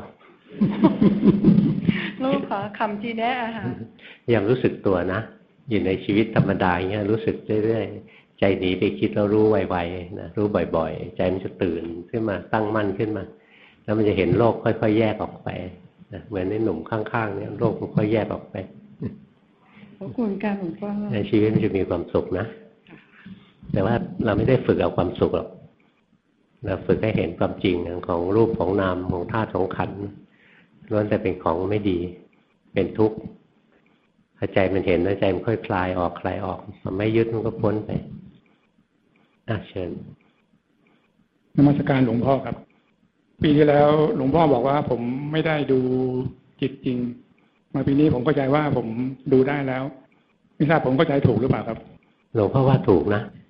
ลูกขอคำที่แน่ค่ะยังรู้สึกตัวนะอยู่ในชีวิตธรรมดาอย่างเงี้ยรู้สึกเรื่อยๆใจหนีไปคิดแล้วรู้ไวๆนะรู้บ่อยๆใจมันจะตื่นขึ้นมาตั้งมั่นขึ้นมาแล้วมันจะเห็นโลกค่อยๆแยกออกไปนะเหมือนในหนุ่มข้างๆเนี่ยโลกมันค่อยแยกออกไปขอบคุณการหลวงพ่อในชีวิตมันจะมีความสุขนะแต่ว่าเราไม่ได้ฝึกเอาความสุขหรอกเราฝึกให้เห็นความจริงของรูปของนามของธาตุของขันธ์ล้วนแต่เป็นของไม่ดีเป็นทุกข์พอใจมันเห็นแล้วใจมันค่อยคลายออกมันไม่ยึดมันก็พ้นไปเชิญนมัสการหลวงพ่อครับปีที่แล้วหลวงพ่อบอกว่าผมไม่ได้ดูจิตจริงมาปีนี้ผมเข้าใจว่าผมดูได้แล้วไม่ทราบผมเข้าใจถูกหรือเปล่าครับหลวงพ่อว่าถูก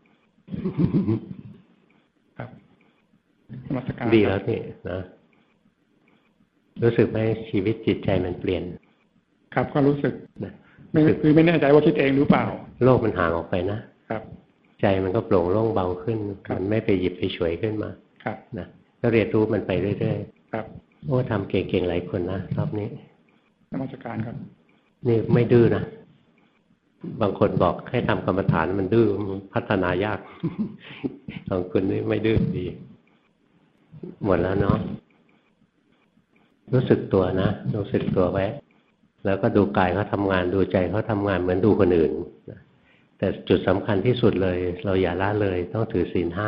นะครับนมัสการดีแล้วนี่นะรู้สึกไหมชีวิตจิตใจมันเปลี่ยนครับก็รู้สึกไม่แน่ใจว่าคิดเองหรือเปล่าโลกมันห่างออกไปนะครับใจมันก็โปร่งโล่งเบาขึ้นมันไม่ไปหยิบไปฉวยขึ้นมาครับนะก็เรียนรู้มันไปเรื่อยๆครับโอ้ทำเก่งๆหลายคนนะรอบนี้นมัสการครับนี่ไม่ดื้อนะบางคนบอกให้ทำกรรมฐานมันดื้อพัฒนายากของคุณนี่ไม่ดื้อดีหมดแล้วเนาะรู้สึกตัวนะรู้สึกตัวไว้แล้วก็ดูกายเขาทำงานดูใจเขาทำงานเหมือนดูคนอื่นแต่จุดสำคัญที่สุดเลยเราอย่าละเลยต้องถือศีล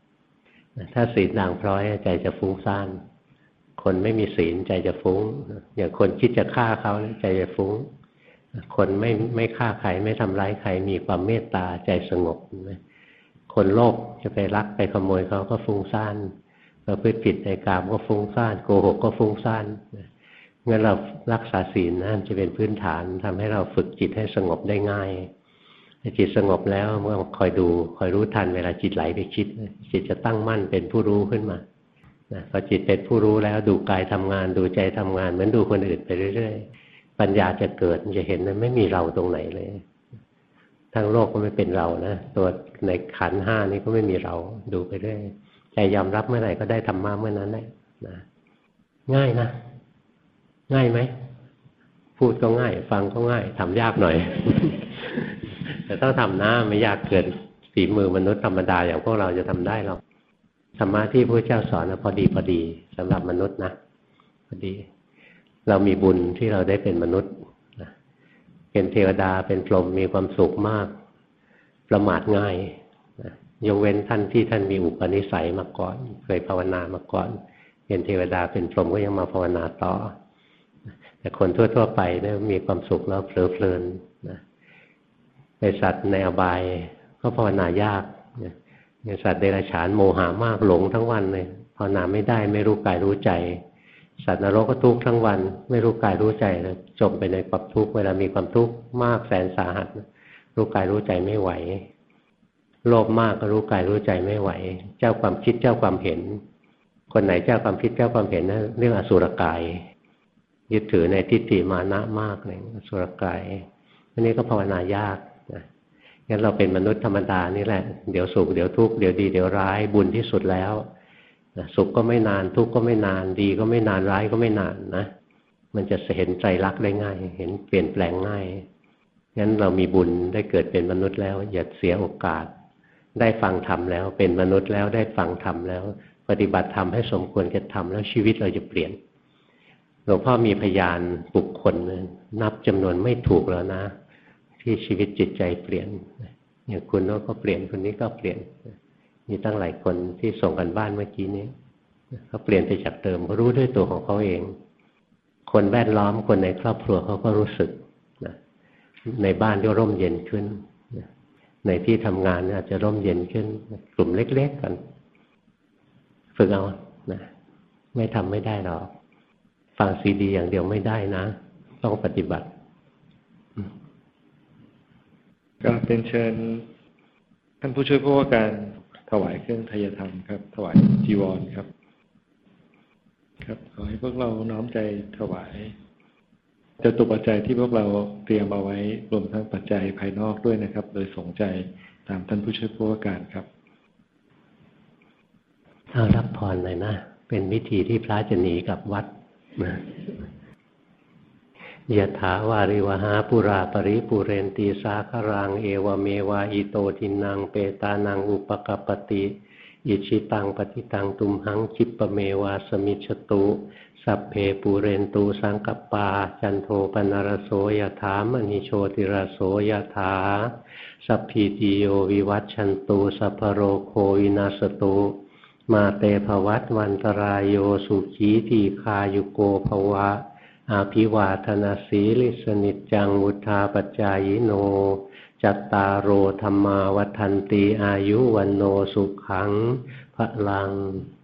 5ถ้าศีลด่างพร้อยใจจะฟุ้งซ่านคนไม่มีศีลใจจะฟุ้งอย่างคนคิดจะฆ่าเขาใจจะฟุ้งคนไม่ฆ่าใครไม่ทำร้ายใครมีความเมตตาใจสงบคนโลภจะไปลักไปขโมยเขาก็ฟุ้งซ่านประพฤติผิดในกามก็ฟุ้งซ่านโกหกก็ฟุ้งซ่านงั้นเรารักษาศีลนะจะเป็นพื้นฐานทำให้เราฝึกจิตให้สงบได้ง่ายจิตสงบแล้วเมื่อคอยดูคอยรู้ทันเวลาจิตไหลไปคิดจิตจะตั้งมั่นเป็นผู้รู้ขึ้นมาพอจิตเป็นผู้รู้แล้วดูกายทำงานดูใจทำงานเหมือนดูคนอื่นไปเรื่อยๆปัญญาจะเกิดจะเห็นว่าไม่มีเราตรงไหนเลยทั้งโลกก็ไม่เป็นเรานะตัวในขันธ์ 5นี้ก็ไม่มีเราดูไปเรื่อยใจยอมรับเมื่อไหร่ก็ได้ธรรมะเมื่อนั้นแหละนะง่ายนะง่ายไหมพูดก็ง่ายฟังก็ง่ายทำยากหน่อย แต่ต้องทำนะไม่ยากเกินฝีมือมนุษย์ธรรมดาอย่างพวกเราจะทำได้หรอกธรรมะที่พระเจ้าสอนนะพอดีสำหรับมนุษย์นะพอดีเรามีบุญที่เราได้เป็นมนุษย์นะเป็นเทวดาเป็นพรหมมีความสุขมากประมาทง่ายนะยกเว้นท่านที่ท่านมีอุปนิสัยมาก่อนเคยภาวนามาก่อนเป็นเทวดาเป็นพรหมก็ยังมาภาวนาต่อแต่คนทั่วๆไปเนี่ยมีความสุขแล้วเพลิดเพลินนะในสัตว์ในอบายก็ภาวนายากในสัตว์เดรัจฉานโมหะมากหลงทั้งวันเลยภาวนาไม่ได้ไม่รู้กายรู้ใจสัตว์นรกก็ทุกข์ทั้งวันไม่รู้กายรู้ใจเลยจมไปในความทุกข์เวลามีความทุกข์มากแสนสาหัสรู้กายรู้ใจไม่ไหวโลภมากก็รู้กายรู้ใจไม่ไหวเจ้าความคิดเจ้าความเห็นคนไหนเจ้าความคิดเจ้าความเห็นนะเรื่องอสุรกายยึดถือในทิฏฐิมานะมากเลยอสุรกายอันนี้ก็ภาวนายากนะงั้นเราเป็นมนุษย์ธรรมดานี่แหละเดี๋ยวสุขเดี๋ยวทุกข์เดี๋ยวดีเดี๋ยวร้ายบุญที่สุดแล้วนะสุขก็ไม่นานทุกข์ก็ไม่นานดีก็ไม่นานร้ายก็ไม่นานนะมันจะเห็นไตรลักษณ์ได้ง่ายเห็นเปลี่ยนแปลงง่ายงั้นเรามีบุญได้เกิดเป็นมนุษย์แล้วอย่าเสียโอกาสได้ฟังธรรมแล้วเป็นมนุษย์แล้วได้ฟังธรรมแล้วปฏิบัติธรรมให้สมควรแก่ธรรมแล้วชีวิตเราจะเปลี่ยนหลวงพ่อมีพยานบุคคลนับจำนวนไม่ถูกแล้วนะที่ชีวิตจิตใจเปลี่ยนอย่างคุณก็เปลี่ยนคนนี้ก็เปลี่ยนมีตั้งหลายคนที่ส่งกันบ้านเมื่อกี้นี้เขาเปลี่ยนไปจากเดิมเขารู้ด้วยตัวของเขาเองคนแวดล้อมคนในครอบครัวเขาก็รู้สึกนะในบ้านก็ร่มเย็นขึ้นในที่ทำงานอาจจะร่มเย็นขึ้นกลุ่มเล็กๆกันฝึกเอานะไม่ทำไม่ได้หรอกฟังซีดีอย่างเดียวไม่ได้นะต้องปฏิบัติก็เป็นเชิญท่านผู้ช่วยผู้ว่าการถวายเครื่องไทยธรรมครับถวายจีวรครับครับขอให้พวกเราน้อมใจถวายจตุปัจจัยที่พวกเราเตรียมเอาไว้รวมทั้งปัจจัยภายนอกด้วยนะครับโดยสงใจตามท่านผู้ช่วยผู้ว่าการครับเอารับพรเลยนะเป็นวิธีที่พระจะหนีกับวัดยะถาวาริวหาปุราปริปุเรนตีสาครังเอวเมวะอิโตทินังเปตานังอุปกัปปติอิชิตังปฏิตังตุมหังคิปเมวาสมิจฉตุสัพเพปูเรนตูสังกปาจันโทปนรโสยถามณิโชติรโสยถาสัพพิติโยวิวัชชันตุสัพพโรโควินาศตุมาเตภวัตวันตรายโยสุขีทีคายุโกภวะอาภิวาทนาสีลิสนิจจังวุธาปัจจายโนจัตตารโอธรรมาวัฏันติอายุวันโนสุขังพลัง